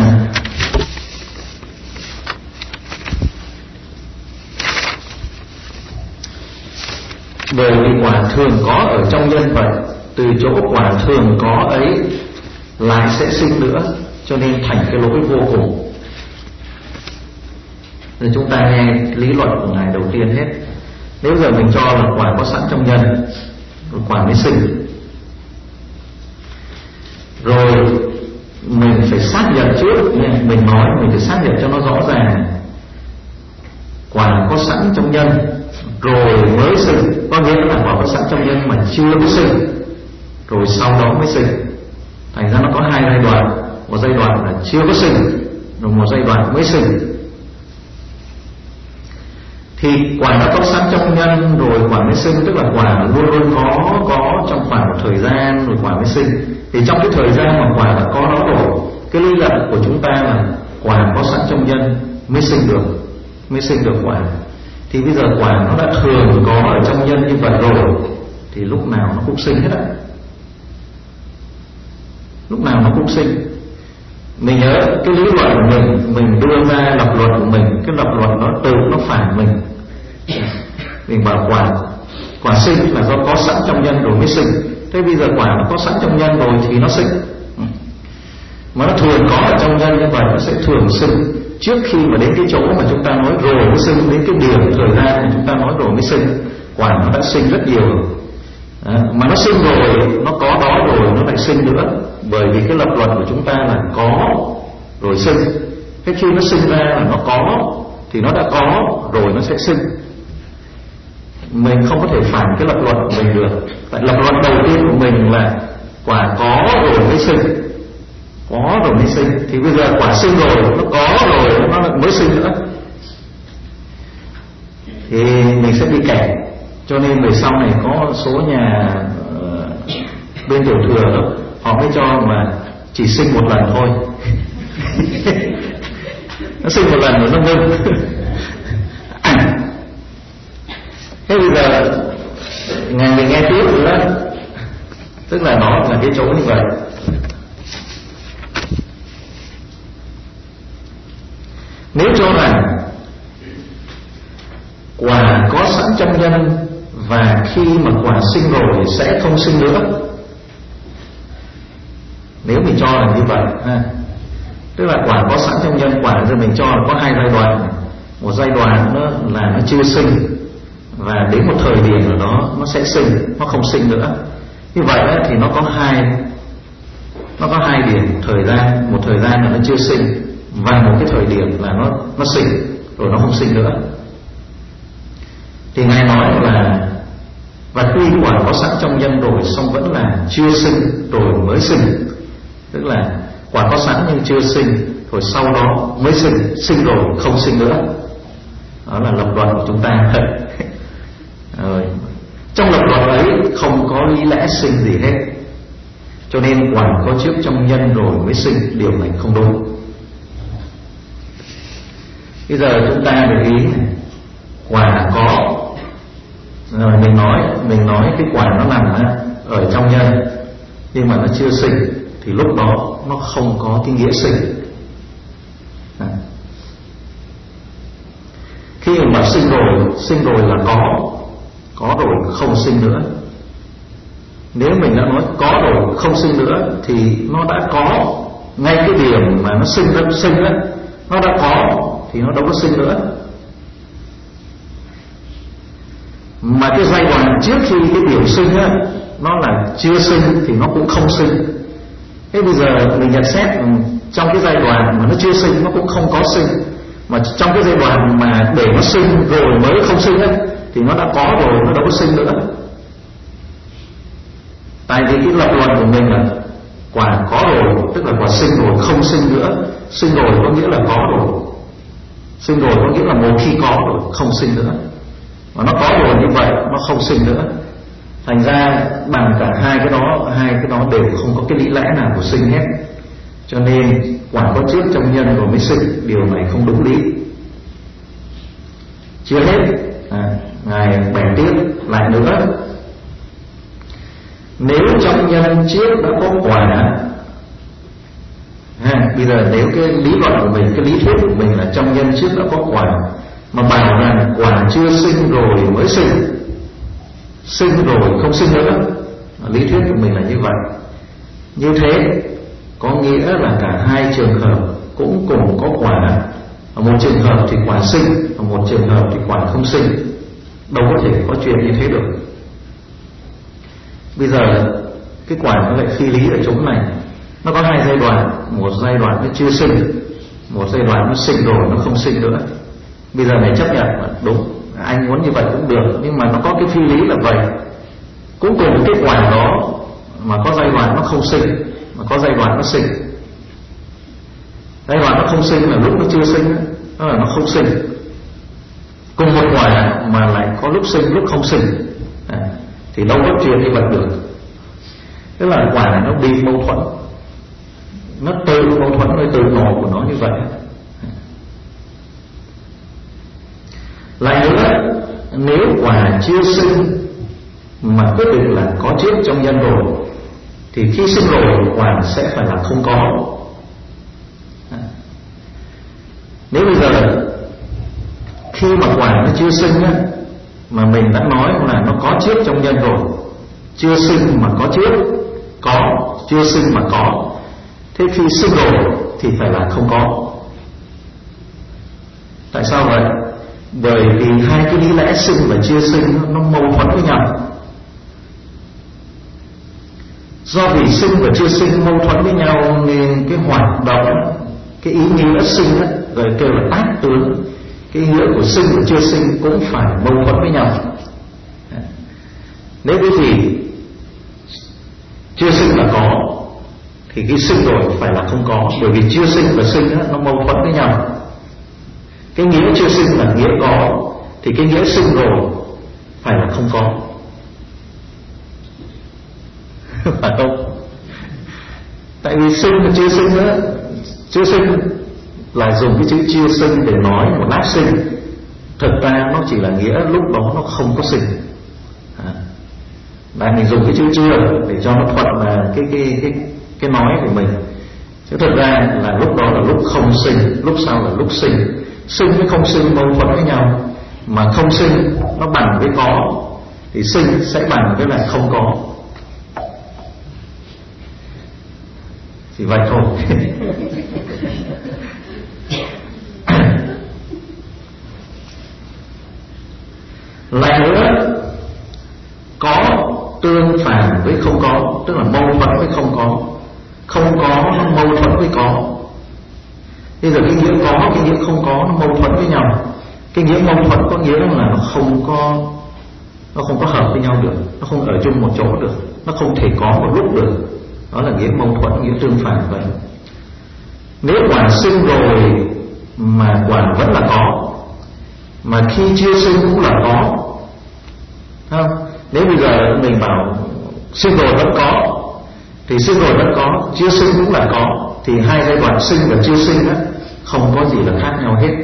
bởi vì quả thường có ở trong nhân vậy, từ chỗ quả thường có ấy lại sẽ sinh nữa, cho nên thành cái lỗi vô cùng. Rồi chúng ta nghe lý luận của Ngài đầu tiên hết. Nếu giờ mình cho là quả có sẵn trong nhân, rồi quả mới sinh, rồi mình phải xác nhận trước, mình nói mình phải xác nhận cho nó rõ ràng, quả có sẵn trong nhân rồi mới sinh, có nghĩa là quả có sẵn trong nhân mà chưa có sinh, rồi sau đó mới sinh. Thành ra nó có hai giai đoạn, một giai đoạn là chưa có sinh, rồi một giai đoạn mới sinh. Thì quả đã có sẵn trong nhân rồi quả mới sinh, tức là quả luôn luôn có có trong khoảng một thời gian rồi quả mới sinh. Thì trong cái thời gian mà quả đã có nó rồi, cái lý luận của chúng ta là quả có sẵn trong nhân mới sinh được, mới sinh được quả. Thì bây giờ quả nó đã thường có ở trong nhân như vậy rồi, thì lúc nào nó cũng sinh hết á, lúc nào nó cũng sinh. Mình nhớ cái lý luận của mình, mình đưa ra lập luận của mình, cái lập luận nó tự nó phản mình. Mình bảo quả quả sinh là do có sẵn trong nhân rồi mới sinh. Thế bây giờ quả nó có sẵn trong nhân rồi thì nó sinh. Mà nó thường có ở trong nhân như vậy, nó sẽ thường sinh trước khi mà đến cái chỗ mà chúng ta nói rồi mới sinh, đến cái điểm thời gian mà chúng ta nói rồi mới sinh. Quả nó đã sinh rất nhiều rồi. À, mà nó sinh rồi, nó có đó rồi nó lại sinh nữa, bởi vì cái lập luận của chúng ta là có rồi sinh. Thế khi nó sinh ra là nó có, thì nó đã có rồi nó sẽ sinh. Mình không có thể phản cái lập luận của mình được. Tại lập luận đầu tiên của mình là quả có rồi mới sinh, có rồi mới sinh. Thì bây giờ quả sinh rồi, nó có rồi nó mới sinh nữa, thì mình sẽ bị kẹt. Cho nên về sau này có số nhà uh, bên tiểu thừa đó, họ mới cho mà chỉ sinh một lần thôi. Nó sinh một lần rồi nó ngưng. Thế bây giờ ngài mình nghe tiếp rồi đó, tức là nó là cái chỗ như vậy. Nếu cho rằng quả có sẵn trong nhân và khi mà quả sinh rồi sẽ không sinh nữa, nếu mình cho là như vậy ha, tức là quả có sẵn trong nhân, quả rồi mình cho là có hai giai đoạn. Một giai đoạn nó là nó chưa sinh, và đến một thời điểm nào đó nó sẽ sinh, nó không sinh nữa. Như vậy đó, thì nó có hai nó có hai điểm thời gian. Một thời gian là nó chưa sinh, và một cái thời điểm là nó nó sinh rồi nó không sinh nữa. Thì ngài nói là và tuy quả có sẵn trong nhân rồi, song vẫn là chưa sinh rồi mới sinh, tức là quả có sẵn nhưng chưa sinh, rồi sau đó mới sinh, sinh rồi không sinh nữa. Đó là lập luận của chúng ta. Rồi. Trong lập luận ấy không có lý lẽ sinh gì hết, cho nên quả có trước trong nhân rồi mới sinh, điều này không đúng. Bây giờ chúng ta để ý này, quả có rồi mình nói mình nói cái quả nó nằm ở trong nhân nhưng mà nó chưa sinh, thì lúc đó nó không có cái nghĩa sinh. À. Khi mà sinh rồi, sinh rồi là có, có rồi không sinh nữa. Nếu mình đã nói có rồi không sinh nữa thì nó đã có ngay cái điểm mà nó sinh ra sinh á, nó đã có thì nó đâu có sinh nữa. Mà cái giai đoạn trước khi cái điểm sinh á, nó là chưa sinh thì nó cũng không sinh. Thế bây giờ mình nhận xét trong cái giai đoạn mà nó chưa sinh nó cũng không có sinh, mà trong cái giai đoạn mà để nó sinh rồi mới không sinh á, thì nó đã có rồi, nó đâu có sinh nữa. Tại vì cái lập luận của mình là quả có rồi, tức là quả sinh rồi không sinh nữa. Sinh rồi có nghĩa là có rồi, sinh rồi có nghĩa là một khi có rồi không sinh nữa. Mà nó có rồi như vậy nó không sinh nữa. Thành ra bằng cả hai cái đó, hai cái đó đều không có cái lý lẽ nào của sinh hết. Cho nên quả có trước trong nhân rồi mới sinh, điều này không đúng lý. Chưa hết, à, Ngài bày tiếp lại nữa. Nếu trong nhân trước đã có quả, ha, bây giờ nếu cái lý luận của mình, cái lý thuyết của mình là trong nhân trước đã có quả, mà bảo rằng quả chưa sinh rồi mới sinh, sinh rồi không sinh nữa, lý thuyết của mình là như vậy. Như thế có nghĩa là cả hai trường hợp cũng cùng có quả. Ở một trường hợp thì quả sinh, ở một trường hợp thì quả không sinh. Đâu có thể có chuyện như thế được. Bây giờ cái quả nó lại phi lý ở chỗ này. Nó có hai giai đoạn, một giai đoạn nó chưa sinh, một giai đoạn nó sinh rồi nó không sinh nữa. Bây giờ này chấp nhận là đúng, anh muốn như vậy cũng được, nhưng mà nó có cái phi lý là vậy. Cũng cùng cái quả đó mà có giai đoạn nó không sinh, mà có giai đoạn nó sinh. Giai đoạn nó không sinh là lúc nó chưa sinh, đó là nó không sinh. Cùng một quả mà lại có lúc sinh lúc không sinh, à, thì đâu có chuyện như vậy được. Tức là quả này nó bị mâu thuẫn, nó tự mâu thuẫn với tự nổ của nó như vậy. Lại nữa, nếu quả chưa sinh mà quyết định là có trước trong nhân rồi, thì khi sinh rồi quả sẽ phải là không có. Nếu bây giờ khi mà quả nó chưa sinh á, mà mình đã nói là nó có trước trong nhân rồi, chưa sinh mà có trước, có, chưa sinh mà có, thế khi sinh rồi thì phải là không có. Tại sao vậy? Bởi vì hai cái lý lẽ sinh và chưa sinh nó mâu thuẫn với nhau. Do vì sinh và chưa sinh mâu thuẫn với nhau nên cái hoạt động, cái ý nghĩa sinh ấy, rồi kêu là tác tướng, cái ý nghĩa của sinh và chưa sinh cũng phải mâu thuẫn với nhau. Nếu cái gì chưa sinh là có thì cái sinh rồi phải là không có, bởi vì chưa sinh và sinh ấy, nó mâu thuẫn với nhau. Cái nghĩa chưa sinh là nghĩa có, thì cái nghĩa sinh rồi phải là không có. Phải không? Tại vì sinh và chưa sinh nữa, chưa sinh là dùng cái chữ chưa sinh để nói một lát sinh, thực ra nó chỉ là nghĩa lúc đó nó không có sinh. À, Lại mình dùng cái chữ chưa để cho nó thuận là cái cái cái cái nói của mình. Chứ thực ra là lúc đó là lúc không sinh, lúc sau là lúc sinh. Sinh với không sinh mâu thuẫn với nhau, mà không sinh nó bằng với có, thì sinh sẽ bằng với lại không có. Chỉ vậy thôi. Lại nữa, có tương phản với không có, tức là mâu thuẫn với không có. Không có nó mâu thuẫn với có. Bây giờ cái nghĩa có, cái nghĩa không có nó mâu thuẫn với nhau. Cái nghĩa mâu thuẫn có nghĩa là nó không có Nó không có hợp với nhau được, nó không ở chung một chỗ được, nó không thể có một lúc được. Đó là nghĩa mâu thuẫn, nghĩa tương phản vậy. Nếu quả sinh rồi mà quả vẫn là có, mà khi chưa sinh cũng là có, không? Nếu bây giờ mình bảo sinh rồi vẫn có, thì sinh rồi vẫn có, chưa sinh cũng là có, thì hai giai đoạn sinh và chưa sinh đó không có gì là khác nhau hết.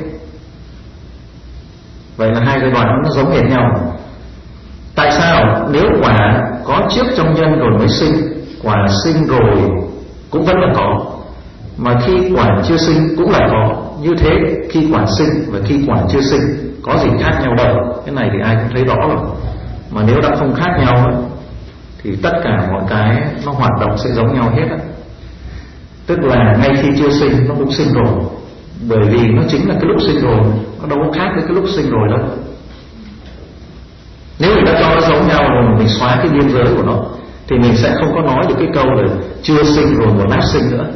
Vậy là hai giai đoạn nó giống hệt nhau. Tại sao? Nếu quả có trước trong nhân rồi mới sinh, quả sinh rồi cũng vẫn là có, mà khi quả chưa sinh cũng là có. Như thế khi quả sinh và khi quả chưa sinh có gì khác nhau đâu. Cái này thì ai cũng thấy rõ rồi. Mà nếu đã không khác nhau thì tất cả mọi cái nó hoạt động sẽ giống nhau hết á. Tức là ngay khi chưa sinh nó cũng sinh rồi, bởi vì nó chính là cái lúc sinh rồi, nó đâu có khác với cái lúc sinh rồi đâu. Nếu người ta cho nó giống nhau rồi mình xóa cái biên giới của nó thì mình sẽ không có nói được cái câu là chưa sinh rồi một lát sinh nữa.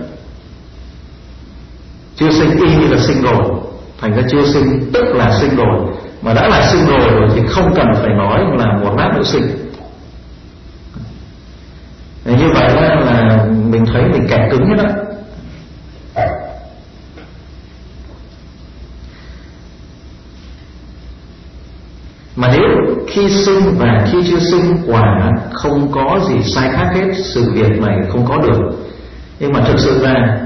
Chưa sinh y như là sinh rồi, thành ra chưa sinh tức là sinh rồi, mà đã là sinh rồi rồi thì không cần phải nói là một lát nữa sinh. Như vậy là mình thấy mình kẹt cứng hết á. Mà nếu khi sinh và khi chưa sinh quả không có gì sai khác hết, sự việc này không có được. Nhưng mà thực sự ra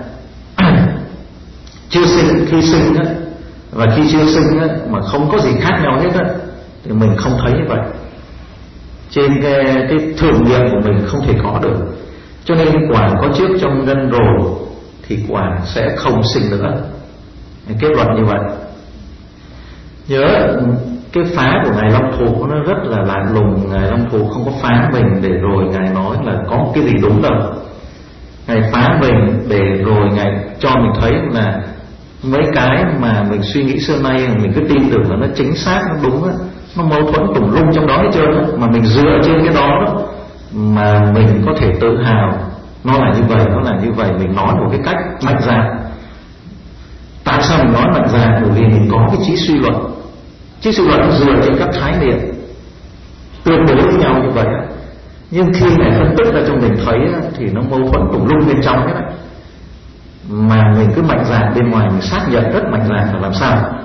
chưa sinh, khi sinh á, và khi chưa sinh á, mà không có gì khác nhau hết á, thì mình không thấy như vậy. Trên cái, cái thử nghiệm của mình không thể có được. Cho nên quả có trước trong nhân rồi thì quả sẽ không sinh nữa. Kết luận như vậy. Nhớ cái phá của Ngài Long Thụ nó rất là lạ lùng. Ngài Long Thụ không có phá mình để rồi Ngài nói là có cái gì đúng đâu. Ngài phá mình để rồi Ngài cho mình thấy là mấy cái mà mình suy nghĩ xưa nay mình cứ tin tưởng là nó chính xác, nó đúng á, nó mâu thuẫn tùm lum trong đó hết trơn á, mà mình dựa trên cái đó, đó mà mình có thể tự hào nó là như vậy, nó là như vậy, mình nói một cái cách mạnh dạn. Tại sao mình nói mạnh dạn? Bởi vì mình có cái trí suy luận. Trí suy luận nó dựa trên các khái niệm tương đối với nhau như vậy á. Nhưng khi Ngài phân tích ra cho mình thấy á, thì nó mâu thuẫn tùm lum bên trong hết á. Mà mình cứ mạnh dạn bên ngoài mình xác nhận rất mạnh dạn là làm sao.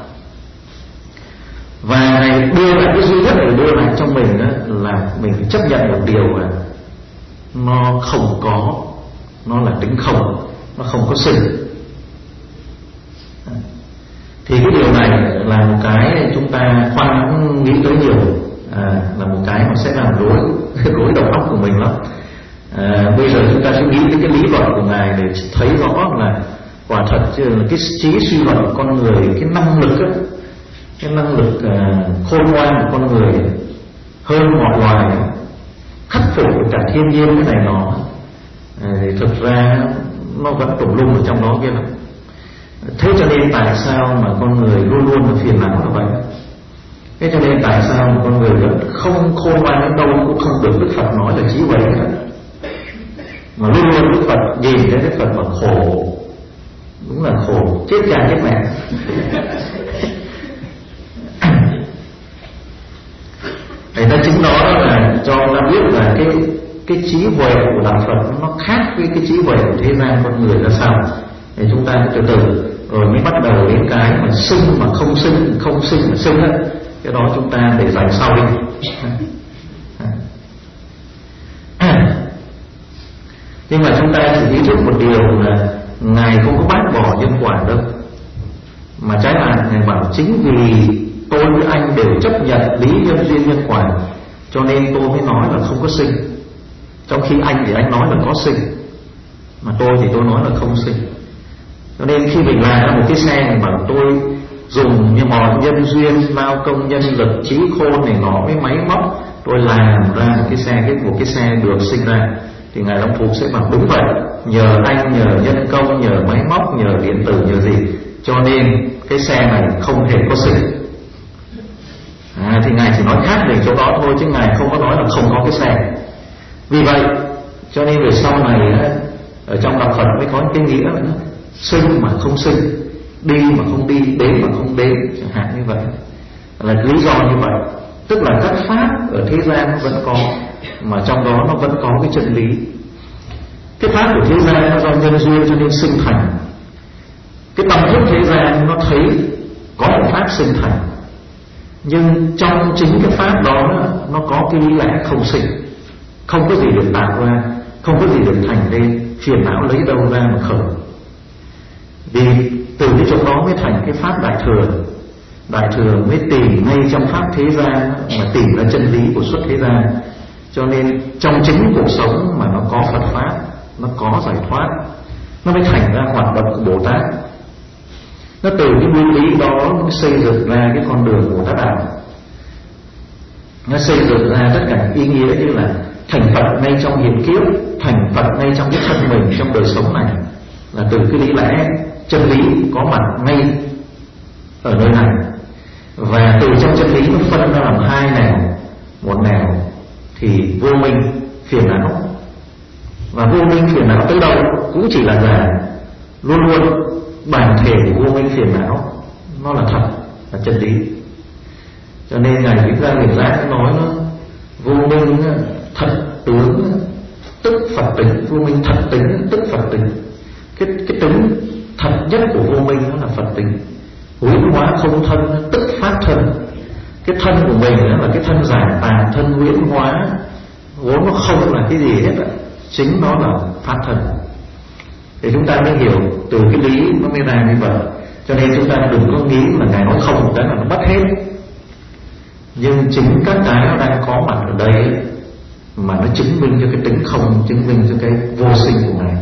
Và Ngài đưa lại cái duy nhất để đưa lại cho mình á, là mình phải chấp nhận một điều là nó không có, nó là tính không, nó không có sinh. Thì cái điều này là một cái chúng ta khoan nghĩ tới nhiều, à, là một cái mà sẽ làm rối rối đầu óc của mình lắm. À, bây giờ chúng ta sẽ nghĩ đến cái lý luận của Ngài để thấy rõ là quả thật cái trí suy luận của con người, cái năng lực ấy, cái năng lực à, khôn ngoan của con người hơn mọi loài, khắc phục cả thiên nhiên cái này nọ, à, thì thực ra nó vẫn tùm lum ở trong đó kia lắm. Thế cho nên tại sao mà con người luôn luôn là phiền não như vậy? Thế cho nên tại sao mà con người vẫn không khôn ngoan đến đâu cũng không được Đức Phật nói là trí huệ cả, mà luôn luôn Đức Phật nhìn thấy Đức Phật mà khổ, đúng là khổ chết cha chết mẹ. Thành ra chính đó là cho ta biết là cái cái trí huệ của đạo Phật nó khác với cái trí huệ của thế gian con người là sao. Thì chúng ta từ từ rồi mới bắt đầu đến cái mà sinh mà không sinh, không sinh mà sinh á, cái đó chúng ta để dành sau đi. Nhưng mà chúng ta chỉ ý thức một điều là Ngài không có bác bỏ nhân quả đâu, mà trái lại Ngài bảo chính vì tôi với anh đều chấp nhận lý nhân duyên nhân quả, cho nên tôi mới nói là không có sinh. Trong khi anh thì anh nói là có sinh, mà tôi thì tôi nói là không sinh. Cho nên khi mình làm ra một cái xe này bảo tôi dùng như mọi nhân duyên, lao công, nhân lực, trí khôn này nọ với máy móc, tôi làm ra một cái xe, cái một cái xe được sinh ra, thì Ngài Long Thụ sẽ bảo đúng vậy, nhờ anh, nhờ nhân công, nhờ máy móc, nhờ điện tử, nhờ gì, cho nên cái xe này không hề có sinh. À, thì Ngài chỉ nói khác về chỗ đó thôi, chứ Ngài không có nói là không có cái xe. Vì vậy cho nên về sau này á, ở trong đạo Phật mới có cái nghĩa là sinh mà không sinh, đi mà không đi, đến mà không đến, chẳng hạn như vậy, là lý do như vậy. Tức là các pháp ở thế gian nó vẫn có, mà trong đó nó vẫn có cái chân lý. Cái pháp của thế gian nó do nhân duyên cho nên sinh thành. Cái tâm thức thế gian nó thấy có một pháp sinh thành, nhưng trong chính cái pháp đó nó có cái lý lẽ không sinh, không có gì được tạo ra, không có gì được thành lên, phiền não lấy đâu ra mà khởi. Vì từ cái chỗ đó mới thành cái pháp Đại Thừa. Đại Thừa mới tìm ngay trong pháp thế gian mà tìm ra chân lý của xuất thế gian. Cho nên trong chính cuộc sống mà nó có Phật pháp, nó có giải thoát, nó mới thành ra hoạt động của Bồ Tát. Nó từ cái nguyên lý đó nó xây dựng ra cái con đường Bồ Tát đạo. Nó xây dựng ra tất cả ý nghĩa như là thành Phật ngay trong hiện kiếp, thành Phật ngay trong cái thân mình trong đời sống này, là từ cái lý lẽ chân lý có mặt ngay ở nơi này. Và từ trong chân lý nó phân ra làm hai nẻo, một nẻo thì vô minh phiền não, và vô minh phiền não tới đâu cũng chỉ là giả, luôn luôn bản thể của vô minh phiền não nó là thật, là chân lý. Cho nên ngài Vĩnh Gia Việt Giác nói nó vô minh thật tướng tức Phật tính, vô minh thật tính tức Phật tính. Cái cái tính thật nhất của vô minh nó là Phật tính. Huyễn hóa không thân tức phát thân. Cái thân của mình đó là cái thân giả tàn, thân huyễn hóa, vốn nó không là cái gì hết á, chính nó là phát thân. Thì chúng ta mới hiểu từ cái lý nó mới ra như vậy. Cho nên chúng ta đừng có nghĩ là ngài nói không một cái là nó bắt hết. Nhưng chính các cái nó đang có mặt ở đây ấy, mà nó chứng minh cho cái tính không, chứng minh cho cái vô sinh của ngài.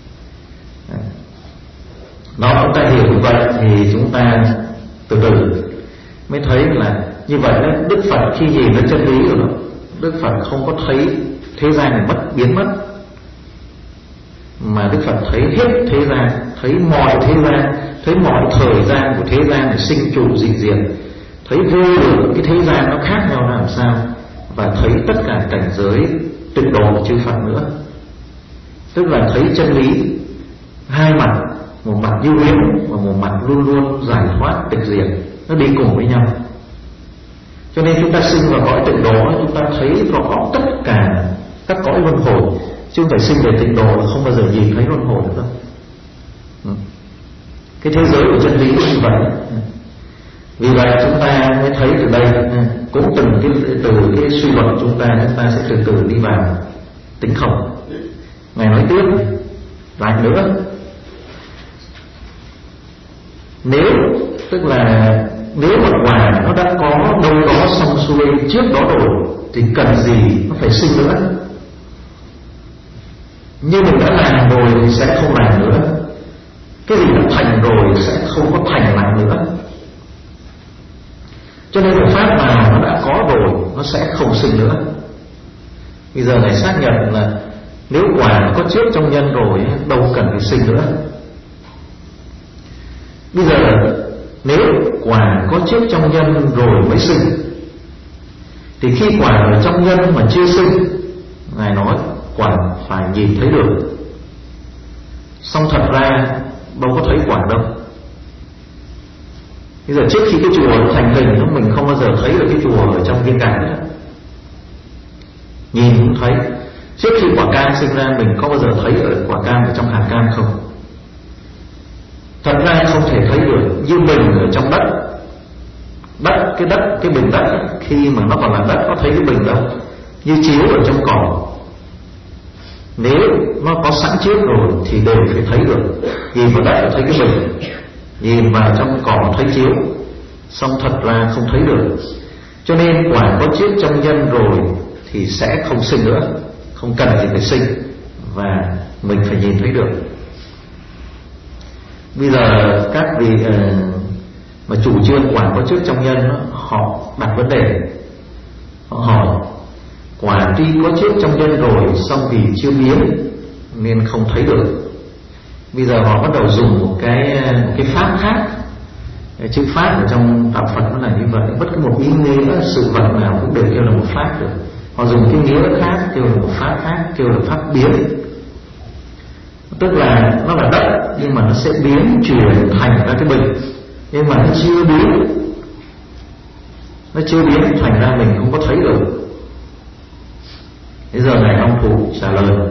Nó chúng ta hiểu như vậy thì chúng ta từ từ mới thấy là như vậy đó. Đức Phật khi nhìn đến chân lý rồi đó, Đức Phật không có thấy thế gian này mất, biến mất, mà Đức Phật thấy hết thế gian, thấy mọi thế gian, thấy mọi thời gian của thế gian này sinh trụ dị diệt, thấy vô lượng cái thế gian nó khác nhau làm sao, và thấy tất cả cảnh giới tịnh độ của chư Phật nữa. Tức là thấy chân lý hai mặt, một mặt như huyễn và một mặt luôn luôn giải thoát tịch diệt, nó đi cùng với nhau. Cho nên chúng ta sinh vào cõi tịnh độ, chúng ta thấy rõ tất cả các cõi luân hồi, chứ không phải sinh về tịnh độ là không bao giờ nhìn thấy luân hồi được đâu. Cái thế giới của chân lý như vậy. Vì vậy chúng ta mới thấy từ đây, cũng từng cái, từ cái suy luận chúng ta chúng ta sẽ từ từ đi vào tính không. Ngài nói tiếp lại nữa, nếu tức là nếu mà quả nó đã có đâu đó xong xuôi trước đó rồi thì cần gì nó phải sinh nữa. Nhưng mình đã làm rồi thì sẽ không làm nữa. Cái gì đã thành rồi sẽ không có thành lại nữa. Cho nên cái pháp nào nó đã có rồi nó sẽ không sinh nữa. Bây giờ Ngài xác nhận là nếu quả nó có trước trong nhân rồi đâu cần phải sinh nữa. Bây giờ nếu quả có trước trong nhân rồi mới sinh, thì khi quả ở trong nhân mà chưa sinh, Ngài nói quả phải nhìn thấy được. Xong thật ra đâu có thấy quả đâu. Bây giờ trước khi cái chùa nó thành hình, mình không bao giờ thấy được cái chùa ở trong viên gạch nữa. Nhìn cũng thấy. Trước khi quả cam sinh ra, mình có bao giờ thấy ở quả cam ở trong hạt cam không? Thật ra không thể thấy được. Như mình ở trong đất, đất cái đất cái bình đất khi mà nó còn là đất có thấy cái bình đâu. Như chiếu ở trong cỏ, nếu nó có sẵn trước rồi thì đều phải thấy được. Nhìn vào đất thấy cái bình, nhìn vào trong cỏ thấy chiếu, xong thật ra không thấy được. Cho nên quả có trước trong nhân rồi thì sẽ không sinh nữa, không cần gì phải sinh, và mình phải nhìn thấy được. Bây giờ các vị uh, mà chủ trương quả có trước trong nhân đó, họ đặt vấn đề, họ hỏi quả tuy có trước trong nhân rồi, xong vì chưa biến nên không thấy được. Bây giờ họ bắt đầu dùng một cái một cái pháp khác. Cái chữ pháp ở trong đạo Phật nó là như vậy, bất cứ một ý nghĩa sự vật nào cũng đều kêu là một pháp được. Họ dùng cái nghĩa khác kêu là một pháp khác, kêu là pháp biến. Tức là nó là đất nhưng mà nó sẽ biến chuyển thành ra cái bình, nhưng mà nó chưa biến, nó chưa biến thành ra mình không có thấy được. Bây giờ Ngài Long Thụ trả lời,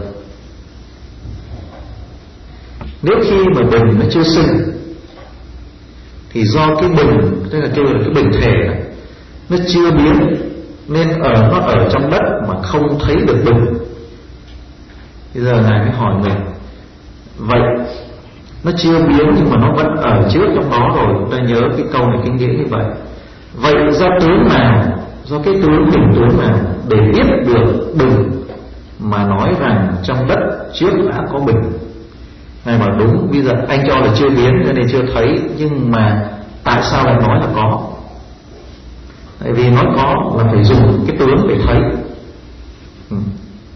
nếu khi mà bình nó chưa sinh thì do cái bình, tức là kêu là cái bình thể này, nó chưa biến nên ở nó ở trong đất mà không thấy được bình. Bây giờ Ngài mới hỏi mình, vậy nó chưa biến nhưng mà nó vẫn ở trước trong đó rồi. Chúng ta nhớ cái câu này kinh nghĩa như vậy. Vậy do tướng nào, do cái tướng bình tướng nào để biết được bình mà nói rằng trong đất trước đã có bình? Ngài bảo đúng, bây giờ anh cho là chưa biến cho nên chưa thấy, nhưng mà tại sao lại nói là có? Tại vì nói có là phải dùng cái tướng để thấy. Ừ.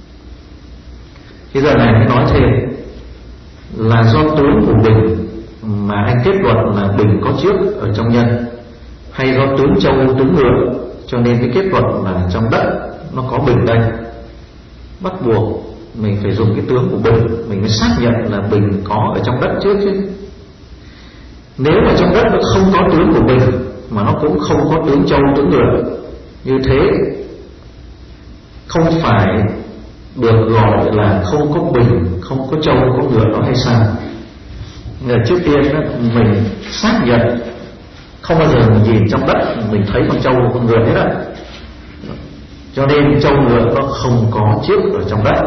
nói thêm là do tướng của Bình mà anh kết luận là Bình có trước ở trong nhân, hay do tướng Châu tướng Ngựa cho nên cái kết luận là trong đất nó có Bình đây. Bắt buộc mình phải dùng cái tướng của Bình, mình mới xác nhận là Bình có ở trong đất trước chứ. Nếu mà trong đất nó không có tướng của Bình mà nó cũng không có tướng Châu tướng Ngựa, như thế không phải được gọi là không có Bình, không có Châu, có Ngựa đó hay sao? Người trước tiên đó, mình xác nhận không bao giờ mình nhìn trong đất mình thấy con Châu con Ngựa hết á, cho nên Châu Ngựa nó không có trước ở trong đất.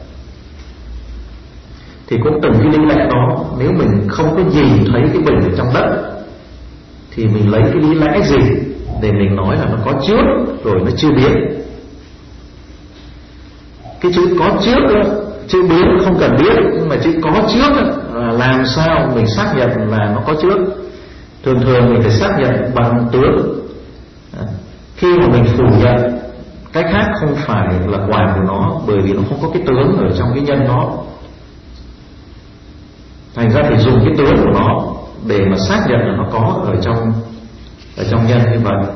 Thì cũng từng cái lý lẽ đó, nếu mình không có nhìn thấy cái Bình ở trong đất thì mình lấy cái lý lẽ gì để mình nói là nó có trước rồi nó chưa biến? Cái chữ có trước đó, chữ biến không cần biết, nhưng mà chữ có trước đó, là làm sao mình xác nhận là nó có trước? Thường thường mình phải xác nhận bằng tướng. Khi mà mình phủ nhận cái khác không phải là quả của nó, bởi vì nó không có cái tướng ở trong cái nhân nó, thành ra phải dùng cái tướng của nó để mà xác nhận là nó có ở trong ở trong nhân như vậy.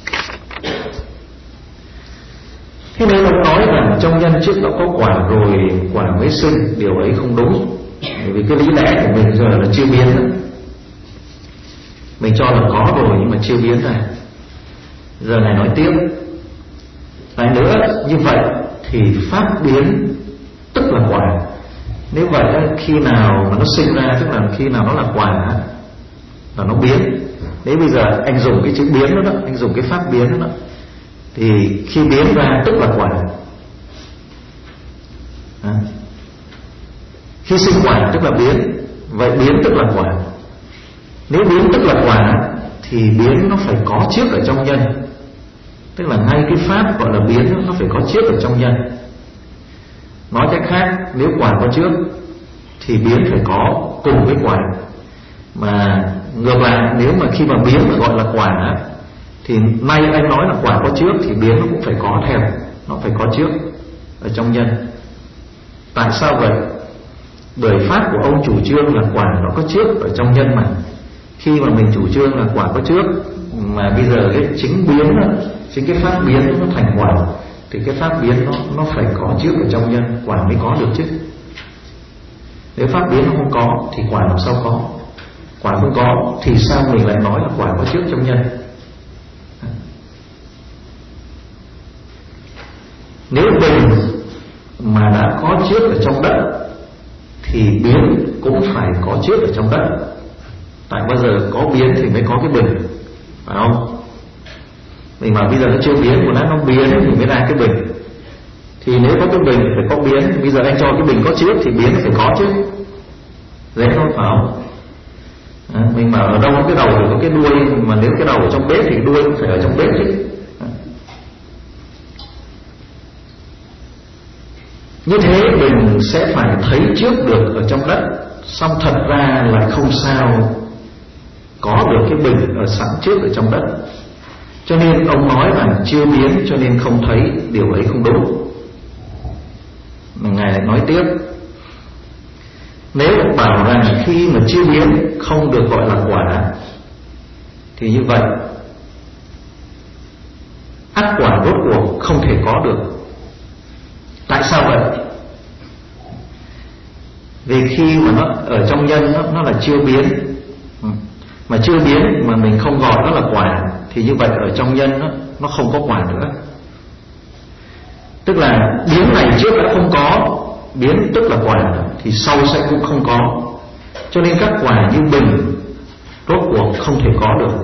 Thế nên ông nói rằng trong nhân trước đã có quả rồi quả mới sinh, điều ấy không đúng. Bởi vì cái lý lẽ của mình giờ là chưa biến đó. Mình cho là có rồi nhưng mà chưa biến này. Giờ này nói tiếp. Lại nữa, như vậy thì pháp biến tức là quả. Nếu vậy khi nào mà nó sinh ra, tức là khi nào nó là quả là nó biến. Nếu bây giờ anh dùng cái chữ biến đó, đó anh dùng cái pháp biến đó, đó thì khi biến ra tức là quả. À. Khi sinh quả tức là biến, vậy biến tức là quả. Nếu biến tức là quả thì biến nó phải có trước ở trong nhân, tức là ngay cái pháp gọi là biến nó phải có trước ở trong nhân. Nói cách khác, nếu quả có trước thì biến phải có cùng với quả. Mà ngược lại, nếu mà khi mà biến mà gọi là quả thì nay anh nói là quả có trước thì biến nó cũng phải có theo, nó phải có trước ở trong nhân. Tại sao vậy? Bởi pháp của ông chủ trương là quả nó có trước ở trong nhân mà. Khi mà mình chủ trương là quả có trước, mà bây giờ cái chính biến đó, chính cái pháp biến nó thành quả, thì cái pháp biến nó nó phải có trước ở trong nhân, quả mới có được chứ. Nếu pháp biến nó không có thì quả làm sao có? Quả không có thì sao mình lại nói là quả có trước trong nhân? Nếu Bình mà đã có trước ở trong đất thì biến cũng phải có trước ở trong đất. Tại bao giờ có biến thì mới có cái Bình, phải không? Mình bảo bây giờ nó chưa biến, của nó nó biến thì mới ra cái Bình. Thì nếu có cái Bình thì phải có biến. Bây giờ anh cho cái Bình có trước thì biến phải có chứ, dễ không, phải không? À, mình bảo ở đâu có cái đầu thì có cái đuôi, mà nếu cái đầu ở trong bếp thì đuôi cũng phải ở trong bếp chứ. À. Như thế mình sẽ phải thấy trước được ở trong đất, song thật ra là không sao có được cái Bình ở sẵn trước ở trong đất. Cho nên ông nói rằng chưa biến cho nên không thấy, điều ấy không đúng. Mà Ngài lại nói tiếp. Nếu bảo rằng khi mà chưa biến không được gọi là quả thì như vậy ắt quả rốt cuộc không thể có được. Tại sao vậy? Vì khi mà nó ở trong nhân nó, nó là chưa biến, mà chưa biến mà mình không gọi nó là quả thì như vậy ở trong nhân nó, nó không có quả nữa. Tức là biến này trước đã không có, biến tức là quả thì sau sẽ cũng không có. Cho nên các quả như Bình rốt cuộc không thể có được.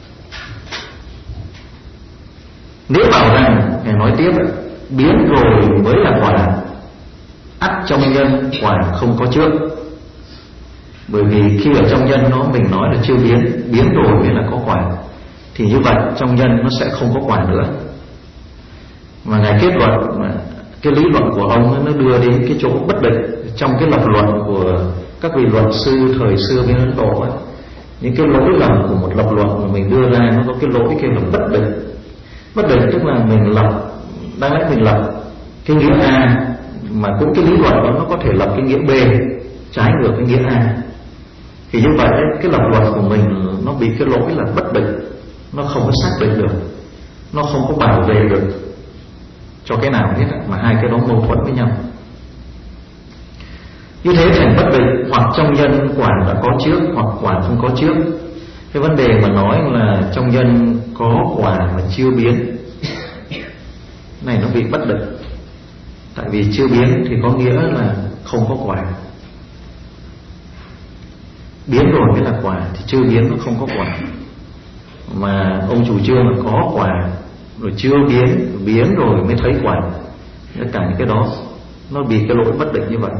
Nếu bảo rằng, Ngài nói tiếp, biến rồi mới là quả, ắt trong nhân quả không có trước. Bởi vì khi ở trong nhân nó mình nói là chưa biến, biến rồi mới là có quả, thì như vậy trong nhân nó sẽ không có quả nữa. Mà Ngài kết luận mà cái lý luận của ông nó đưa đến cái chỗ bất định. Trong cái lập luận của các vị luật sư thời xưa bên Ấn Độ ấy, những cái lỗi lầm của một lập luận mà mình đưa ra nó có cái lỗi kêu là bất định. Bất định tức là mình lập, đáng lẽ mình lập cái nghĩa A mà cũng cái lý luận đó nó có thể lập cái nghĩa B trái ngược cái nghĩa A, thì như vậy cái lập luận của mình nó bị cái lỗi là bất định, nó không có xác định được, nó không có bảo vệ được cho cái nào hết, mà hai cái đó mâu thuẫn với nhau. Như thế thành bất định, hoặc trong nhân quả đã có trước hoặc quả không có trước. Cái vấn đề mà nói là trong nhân có quả mà chưa biến này nó bị bất định. Tại vì chưa biến thì có nghĩa là không có quả, biến rồi mới là quả, thì chưa biến nó không có quả. Mà ông chủ trương là có quả rồi chưa biến, biến rồi mới thấy quả. Tất cả những cái đó nó bị cái lỗi bất định như vậy.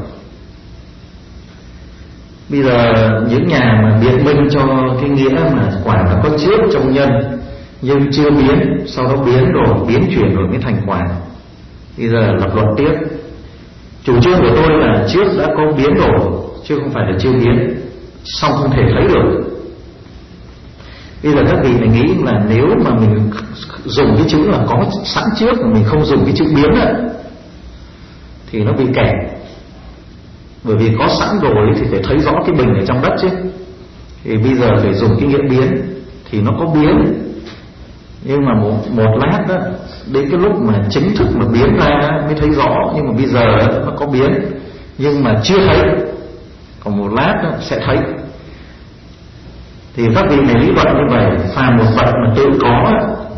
Bây giờ những nhà mà biện minh cho cái nghĩa mà quả nó có trước trong nhân nhưng chưa biến, sau đó biến rồi, biến chuyển rồi mới thành quả, bây giờ lập luận tiếp. Chủ trương của tôi là trước đã có biến rồi chứ không phải là chưa biến, song không thể thấy được. Bây giờ các vị này nghĩ là nếu mà mình dùng cái chữ là có sẵn trước mà mình không dùng cái chữ biến ấy, thì nó bị kẹt. Bởi vì có sẵn rồi thì phải thấy rõ cái bình ở trong đất chứ. Thì bây giờ phải dùng cái nghĩa biến, thì nó có biến, nhưng mà một, một lát đó, đến cái lúc mà chính thức mà biến ra mới thấy rõ. Nhưng mà bây giờ nó có biến nhưng mà chưa thấy, còn một lát đó sẽ thấy. Thì các vị này lý luận như vậy, phàm một vật mà tự có,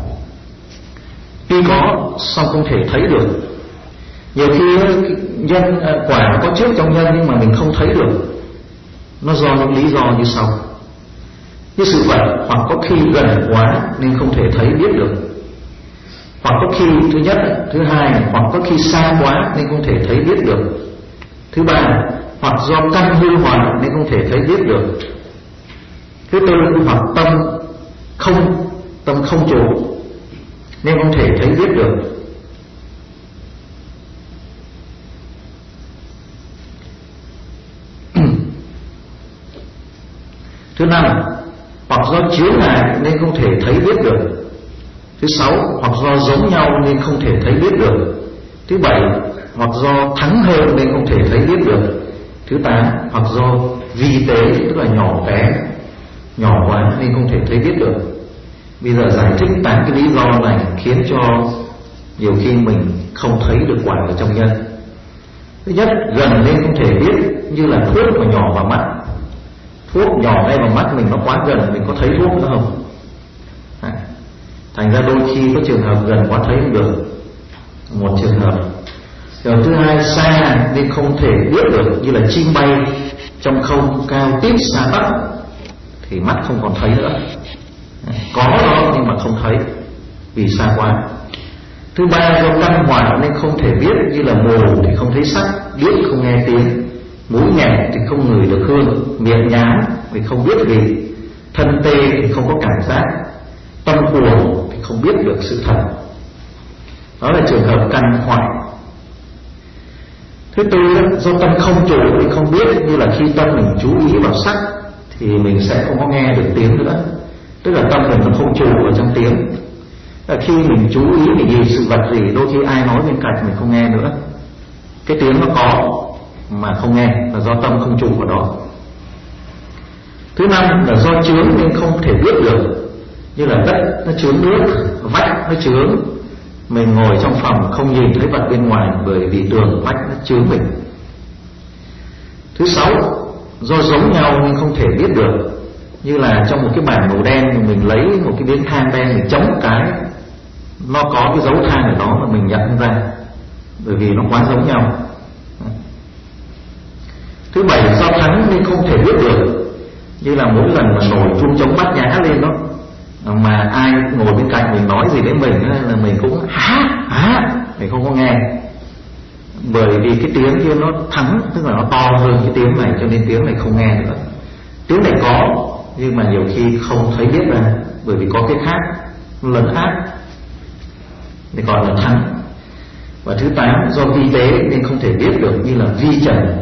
tuy có song không thể thấy được. Nhiều khi nhân quả nó có trước trong nhân nhưng mà mình không thấy được, nó do những lý do như sau. Như sự vật hoặc có khi gần quá nên không thể thấy biết được, hoặc có khi thứ nhất, thứ hai, hoặc có khi xa quá nên không thể thấy biết được, thứ ba, hoặc do căn hư hoại nên không thể thấy biết được, thứ tư, hoặc tâm không tâm không chủ nên không thể thấy biết được. Thứ năm, hoặc do chiếu ngại nên không thể thấy biết được. Thứ sáu, hoặc do giống nhau nên không thể thấy biết được. Thứ bảy, hoặc do thắng hơn nên không thể thấy biết được. Thứ tám, hoặc do vi tế, tức là nhỏ bé, nhỏ quá nên không thể thấy biết được. Bây giờ giải thích tám cái lý do này khiến cho nhiều khi mình không thấy được quả ở trong nhân. Thứ nhất, gần nên không thể biết, như là thuốc mà nhỏ vào mắt. Thuốc nhỏ ngay vào mắt mình nó quá gần, mình có thấy thuốc nữa không? À, thành ra đôi khi có trường hợp gần quá thấy không được, một trường hợp. Rồi thứ hai, xa nên không thể biết được, như là chim bay trong không cao tít xa bắc thì mắt không còn thấy nữa. À, có đó nhưng mà không thấy vì xa quá. Thứ ba, do căn hoại nên không thể biết, như là mù thì không thấy sắc, điếc không nghe tiếng, mũi nghẹt thì không ngửi được hương, miệng nhám thì không biết vị, thân tê thì không có cảm giác, tâm cuồng thì không biết được sự thật. Đó là trường hợp căn hoại. Thứ tư, do tâm không chủ thì không biết, như là khi tâm mình chú ý vào sắc thì mình sẽ không có nghe được tiếng nữa, tức là tâm mình nó không chủ ở trong tiếng. Là khi mình chú ý mình nhìn sự vật gì, đôi khi ai nói bên cạnh mình không nghe nữa, cái tiếng nó có mà không nghe là do tâm không chủ vào đó. Thứ năm là do chướng nên không thể biết được, như là đất nó chướng nước, vách nó chướng, mình ngồi trong phòng không nhìn thấy vật bên ngoài bởi vì tường vách nó chướng mình. Thứ sáu, do giống nhau nên không thể biết được, như là trong một cái bảng màu đen mình lấy một cái miếng than đen mình chống cái, nó có cái dấu than ở đó mà mình nhận không ra bởi vì nó quá giống nhau. Thứ bảy, do thắng nên không thể biết được, như là mỗi lần mà nổi chuông chống bát nhã lên đó, mà ai ngồi bên cạnh mình nói gì đến mình là mình cũng há há, mình không có nghe, bởi vì cái tiếng kia nó thắng, tức là nó to hơn cái tiếng này, cho nên tiếng này không nghe nữa. Tiếng này có nhưng mà nhiều khi không thấy biết ra, bởi vì có cái khác nó lấn át, thì gọi là thắng. Và thứ tám, do vi tế nên không thể biết được, như là vi trần,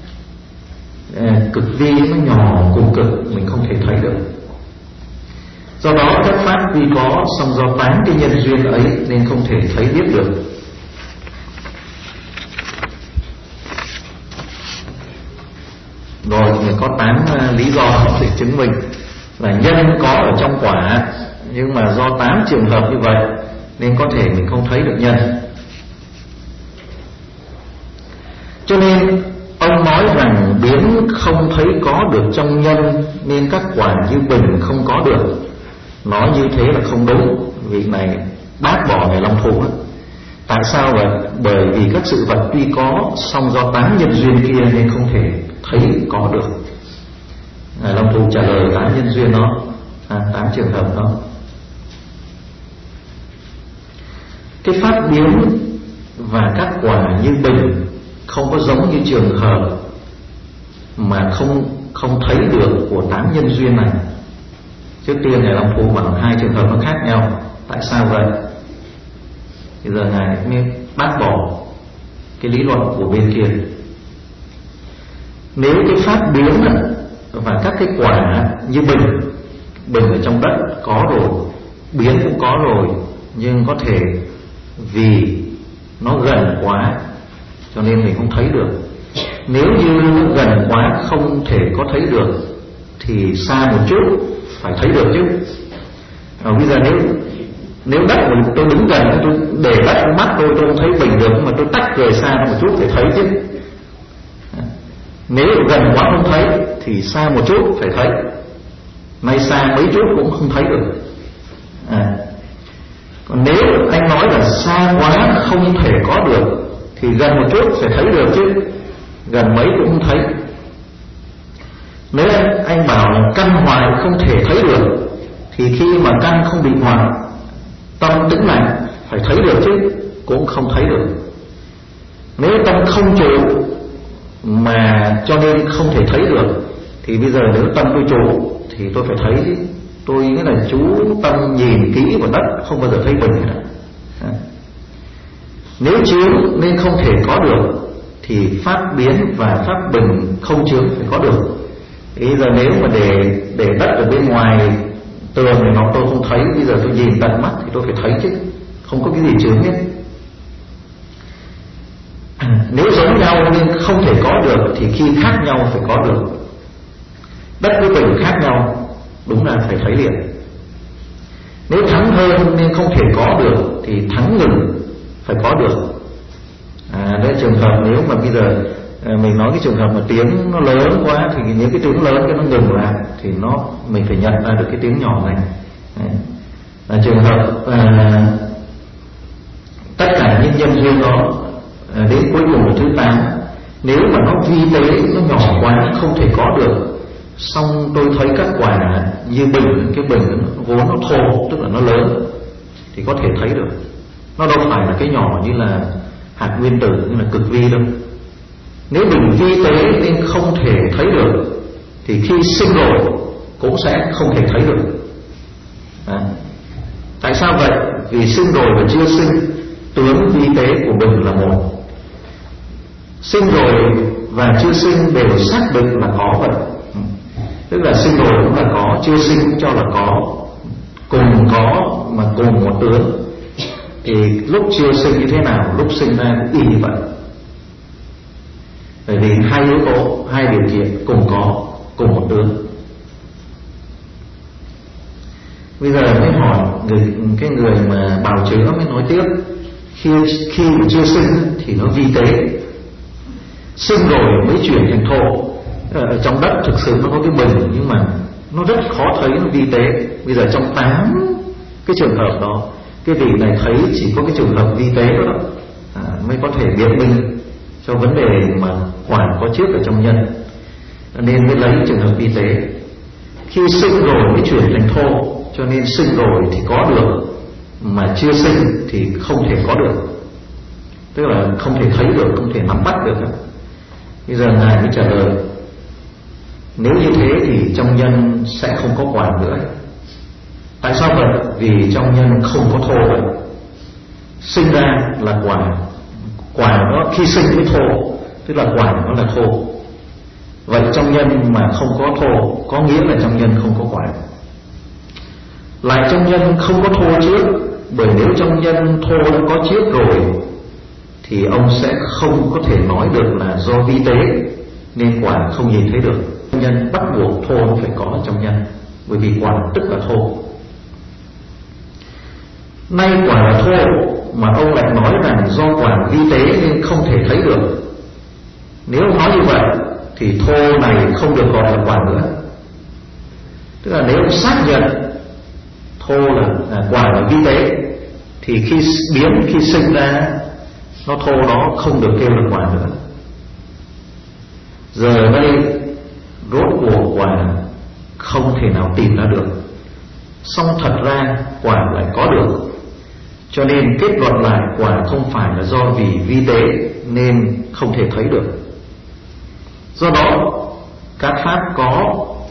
cực vi nó nhỏ cùng cực mình không thể thấy được. Do đó các pháp tuy có, song do tám cái nhân duyên ấy nên không thể thấy biết được. Rồi thì có tám uh, lý do để chứng minh là nhân có ở trong quả, nhưng mà do tám trường hợp như vậy nên có thể mình không thấy được nhân. Cho nên ông nói rằng biến không thấy có được trong nhân, nên các quả như bình không có được. Nói như thế là không đúng. Vị này bác bỏ Ngài Long Thủ. Tại sao vậy? Bởi vì các sự vật tuy có, song do tám nhân duyên kia nên không thể thấy có được. Ngài Long Thủ trả lời tám nhân duyên đó, à, tám trường hợp đó. Cái pháp biến và các quả như bình không có giống như trường hợp mà không không thấy được của tám nhân duyên này. Trước tiên Ngài Long Thủ bằng hai trường hợp nó khác nhau. Tại sao vậy? Bây giờ Ngài mới bác bỏ cái lý luận của bên kia. Nếu cái pháp biến và các cái quả như bình, bình ở trong đất có rồi, biến cũng có rồi, nhưng có thể vì nó gần quá cho nên mình không thấy được. Nếu như nó gần quá không thể có thấy được thì xa một chút phải thấy được chứ. À, bây giờ nếu nếu đất mà tôi đứng gần, tôi để đất trong mắt tôi tôi không thấy bình được, mà tôi tách rời xa nó một chút phải thấy chứ. Nếu gần quá không thấy thì xa một chút phải thấy, nay xa mấy chút cũng không thấy được. À, còn nếu anh nói là xa quá không thể có được thì gần một chút phải thấy được chứ, gần mấy cũng không thấy. Nếu anh, anh bảo là căn hoài không thể thấy được thì khi mà căn không bị hoại, tâm tĩnh lặng phải thấy được chứ, cũng không thấy được. Nếu tâm không trụ mà cho nên không thể thấy được thì bây giờ nếu tâm tôi trụ thì tôi phải thấy chứ. Tôi nghĩa là chú tâm nhìn kỹ vào đất, không bao giờ thấy bình nữa. Nếu chướng nên không thể có được thì pháp biến và pháp bình không chướng phải có được. Bây giờ nếu mà để để đất ở bên ngoài tường thì nó tôi không thấy, bây giờ tôi nhìn tận mắt thì tôi phải thấy chứ, không có cái gì chướng hết. Nếu giống nhau nên không thể có được thì khi khác nhau phải có được. Đất với bình khác nhau, đúng là phải thấy liền. Nếu thắng hơn nên không thể có được thì thắng ngừng phải có được. À, đấy trường hợp nếu mà bây giờ à, mình nói cái trường hợp mà tiếng nó lớn quá thì những cái tiếng lớn cái nó ngừng lại thì nó mình phải nhận ra được cái tiếng nhỏ này. Đấy. À, trường hợp à, tất cả những nhân duyên đó à, đến cuối cùng là thứ tám, nếu mà nó vi tế, nó nhỏ quá không thể có được, xong tôi thấy các quả như bình, cái bình vốn nó thô tức là nó lớn thì có thể thấy được. Nó đâu phải là cái nhỏ như là hạt nguyên tử, như là cực vi đâu. Nếu bình vi tế nên không thể thấy được thì khi sinh rồi cũng sẽ không thể thấy được. À, tại sao vậy? Vì sinh rồi và chưa sinh, tướng vi tế của bình là một. Sinh rồi và chưa sinh đều xác định là có vậy. Tức là sinh rồi cũng là có, chưa sinh cũng cho là có, cùng có mà cùng một tướng. Thì lúc chưa sinh như thế nào, lúc sinh ra cũng y như vậy. Bởi vì hai yếu tố, hai điều kiện cùng có, cùng một tướng. Bây giờ mới hỏi người, cái người mà bào chữa mới nói tiếp. Khi, khi chưa sinh thì nó vi tế, sinh rồi mới chuyển thành thổ. Ở trong đất thực sự nó có cái bình, nhưng mà nó rất khó thấy, nó vi tế. Bây giờ trong tám cái trường hợp đó, cái vị này thấy chỉ có cái trường hợp vi tế đó, đó à, mới có thể biện minh cho vấn đề mà quả có trước ở trong nhân, nên mới lấy trường hợp vi tế. Khi sinh rồi mới chuyển thành thô, cho nên sinh rồi thì có được, mà chưa sinh thì không thể có được, tức là không thể thấy được, không thể nắm bắt được. Bây giờ Ngài mới trả lời, nếu như thế thì trong nhân sẽ không có quả nữa. Tại sao vậy? Vì trong nhân không có thô vậy. Sinh ra là quả, quả nó khi sinh mới thô, tức là quả nó là thô. Vậy trong nhân mà không có thô, có nghĩa là trong nhân không có quả. Lại trong nhân không có thô trước, bởi nếu trong nhân thô đã có trước rồi thì ông sẽ không có thể nói được là do vi tế nên quả không nhìn thấy được. Nhân bắt buộc thô nó phải có trong nhân, bởi vì quả tức là thô. Nay quả là thô mà ông lại nói rằng do quả vi tế nên không thể thấy được. Nếu ông nói như vậy thì thô này không được gọi là quả nữa. Tức là nếu ông xác nhận thô là, là quả là vi tế, thì khi biến, khi sinh ra nó thô đó không được kêu là quả nữa. Giờ đây rốt cuộc quả không thể nào tìm ra được, song thật ra quả lại có được. Cho nên kết luận lại quả không phải là do vì vi tế nên không thể thấy được. Do đó các pháp có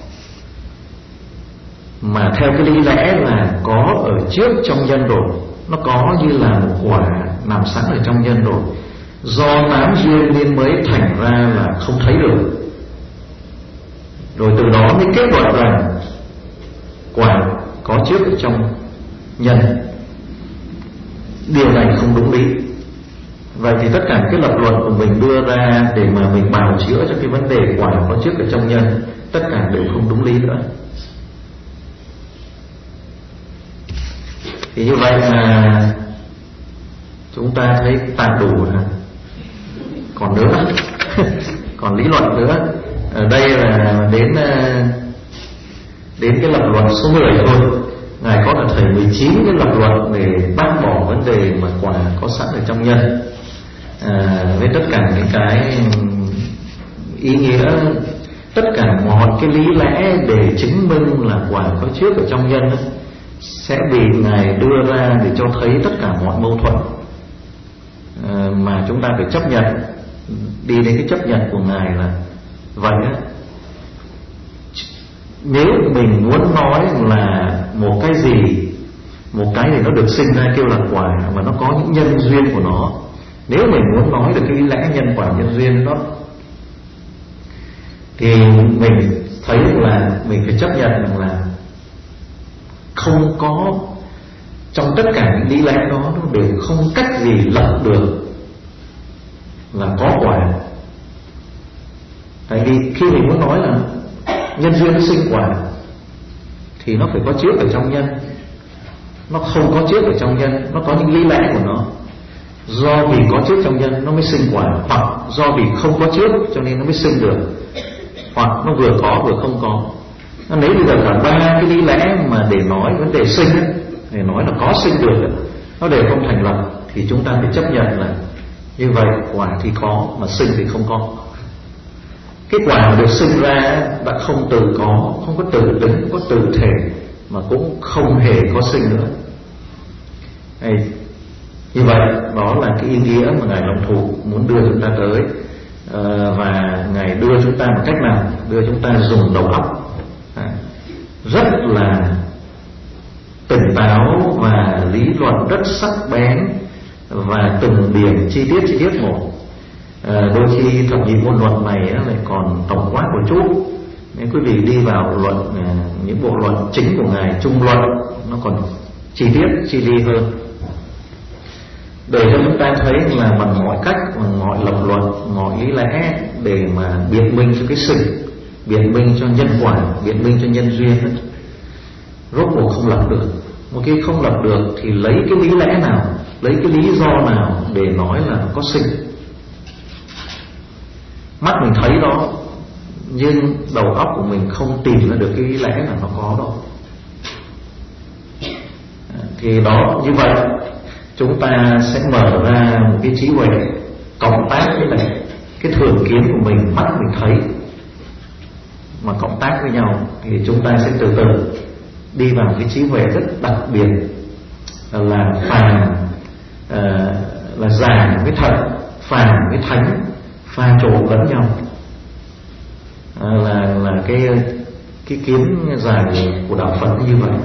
mà theo cái lý lẽ là có ở trước trong nhân rồi, nó có như là một quả nằm sẵn ở trong nhân rồi, do tám duyên nên mới thành ra là không thấy được. Rồi từ đó mới kết luận rằng quả có trước ở trong nhân. Điều này không đúng lý. Vậy thì tất cả cái lập luận của mình đưa ra để mà mình bào chữa cho cái vấn đề quả có trước ở trong nhân, tất cả đều không đúng lý nữa. Thì như vậy là chúng ta thấy tạm đủ rồi. Còn nữa còn lý luận nữa. Ở đây là đến đến cái lập luận số mười thôi. Ngài có là thầy mười chín cái lập luận để bác bỏ vấn đề mà quả có sẵn ở trong nhân, à, với tất cả những cái ý nghĩa, tất cả mọi cái lý lẽ để chứng minh là quả có trước ở trong nhân đó, sẽ bị Ngài đưa ra để cho thấy tất cả mọi mâu thuẫn, à, mà chúng ta phải chấp nhận. Đi đến cái chấp nhận của Ngài là vậy đó. Nếu mình muốn nói là một cái gì, một cái thì nó được sinh ra kêu là quả, và nó có những nhân duyên của nó. Nếu mình muốn nói được cái lẽ nhân quả nhân duyên đó, thì mình thấy là mình phải chấp nhận rằng là không có, trong tất cả những lý lẽ đó, nó đều không cách gì lật được là có quả. Tại vì khi mình muốn nói là nhân duyên sinh quả thì nó phải có trước ở trong nhân. Nó không có trước ở trong nhân, nó có những lý lẽ của nó. Do vì có trước trong nhân nó mới sinh quả, hoặc do vì không có trước cho nên nó mới sinh được, hoặc nó vừa có vừa không có. Nếu bây giờ cả ba cái lý lẽ mà để nói vấn đề sinh ấy, để nói là có sinh được ấy, nó đều không thành lập, thì chúng ta phải chấp nhận là như vậy quả thì có mà sinh thì không có. Cái quả được sinh ra đã không từ có, không có từ tính, không có từ thể, mà cũng không hề có sinh nữa. Đây, như vậy đó là cái ý nghĩa mà Ngài Long Thụ muốn đưa chúng ta tới, à, và Ngài đưa chúng ta một cách nào? Đưa chúng ta dùng đầu óc, à, rất là tỉnh táo và lý luận rất sắc bén, và từng điểm chi tiết chi tiết một. À, đôi khi thập nhị môn luận này á, lại còn tổng quát một chút. Nếu quý vị đi vào luận, à, những bộ luận chính của Ngài trung luận, nó còn chi tiết chi li hơn, để cho chúng ta thấy là bằng mọi cách, bằng mọi lập luận, mọi lý lẽ để mà biện minh cho cái sinh, biện minh cho nhân quả, biện minh cho nhân duyên ấy, rốt cuộc không lập được. Một khi không lập được thì lấy cái lý lẽ nào, lấy cái lý do nào để nói là có sinh? Mắt mình thấy đó, nhưng đầu óc của mình không tìm ra được cái lý lẽ là nó có đâu. Thì đó, như vậy chúng ta sẽ mở ra một cái trí huệ cộng tác với lại cái thường kiến của mình, mắt mình thấy mà cộng tác với nhau, thì chúng ta sẽ từ từ đi vào cái trí huệ rất đặc biệt, là phàm uh, là giả với thật, phàm với thánh pha trộn lẫn nhau, à, là là cái cái kiến giải của đạo Phật như vậy.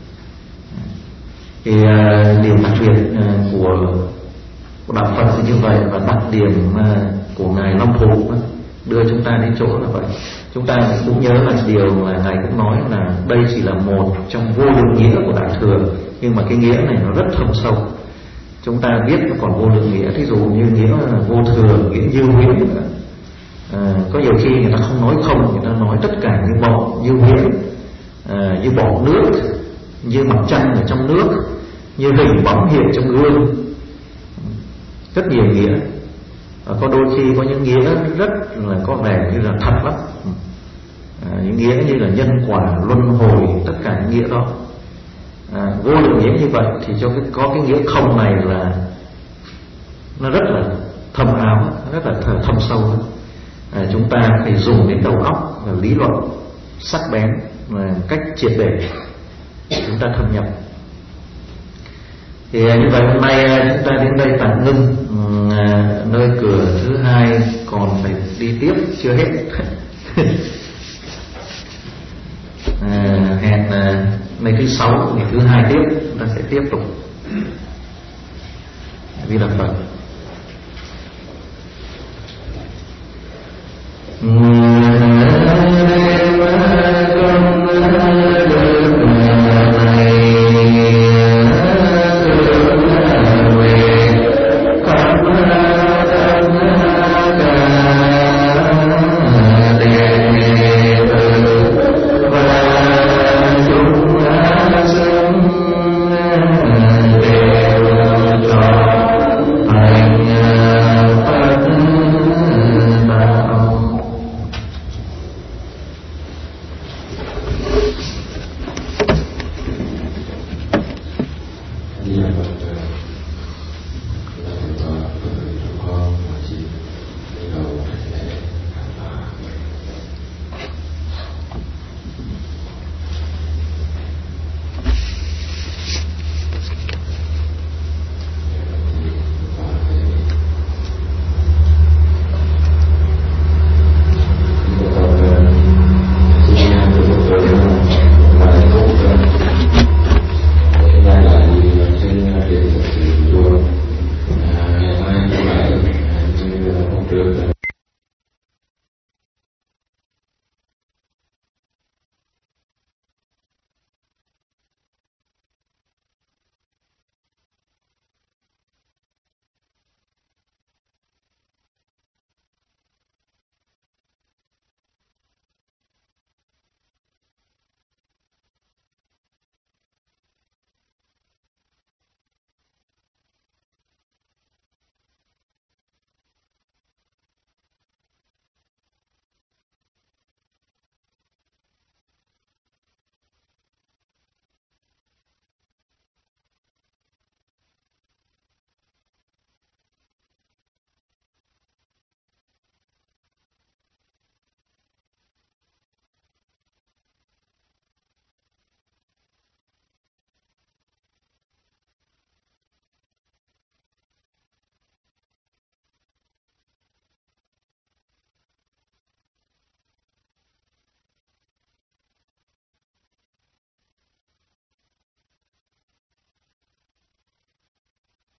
Thì uh, điểm đặc biệt uh, của, của đạo Phật thì như vậy, và đặc điểm uh, của Ngài Long Thụ uh, đưa chúng ta đến chỗ là vậy. Chúng ta cũng nhớ là điều là Ngài cũng nói là đây chỉ là một trong vô lượng nghĩa của Đại Thừa, nhưng mà cái nghĩa này nó rất thâm sâu. Chúng ta biết nó còn vô lượng nghĩa, thí dụ như nghĩa là vô thường, nghĩa như huyễn, À, có nhiều khi người ta không nói không, người ta nói tất cả như bọt, như huyễn, à, như bọt nước, như mặt trăng ở trong nước, như hình bóng hiện trong gương, rất nhiều nghĩa. À, có đôi khi có những nghĩa rất là có vẻ như là thật lắm, à, những nghĩa như là nhân quả, luân hồi, tất cả những nghĩa đó, à, vô lượng nghĩa như vậy. Thì cho cái, có cái nghĩa không này là nó rất là thâm ảo, rất là thâm sâu. À, chúng ta phải dùng đến đầu óc và lý luận sắc bén và cách triệt để chúng ta thâm nhập. Thì như vậy hôm nay chúng ta đến đây tạm ngưng. À, nơi cửa thứ hai còn phải đi tiếp chưa hết. À, hẹn à, ngày thứ sáu, ngày thứ hai tiếp chúng ta sẽ tiếp tục. Vì là Phật.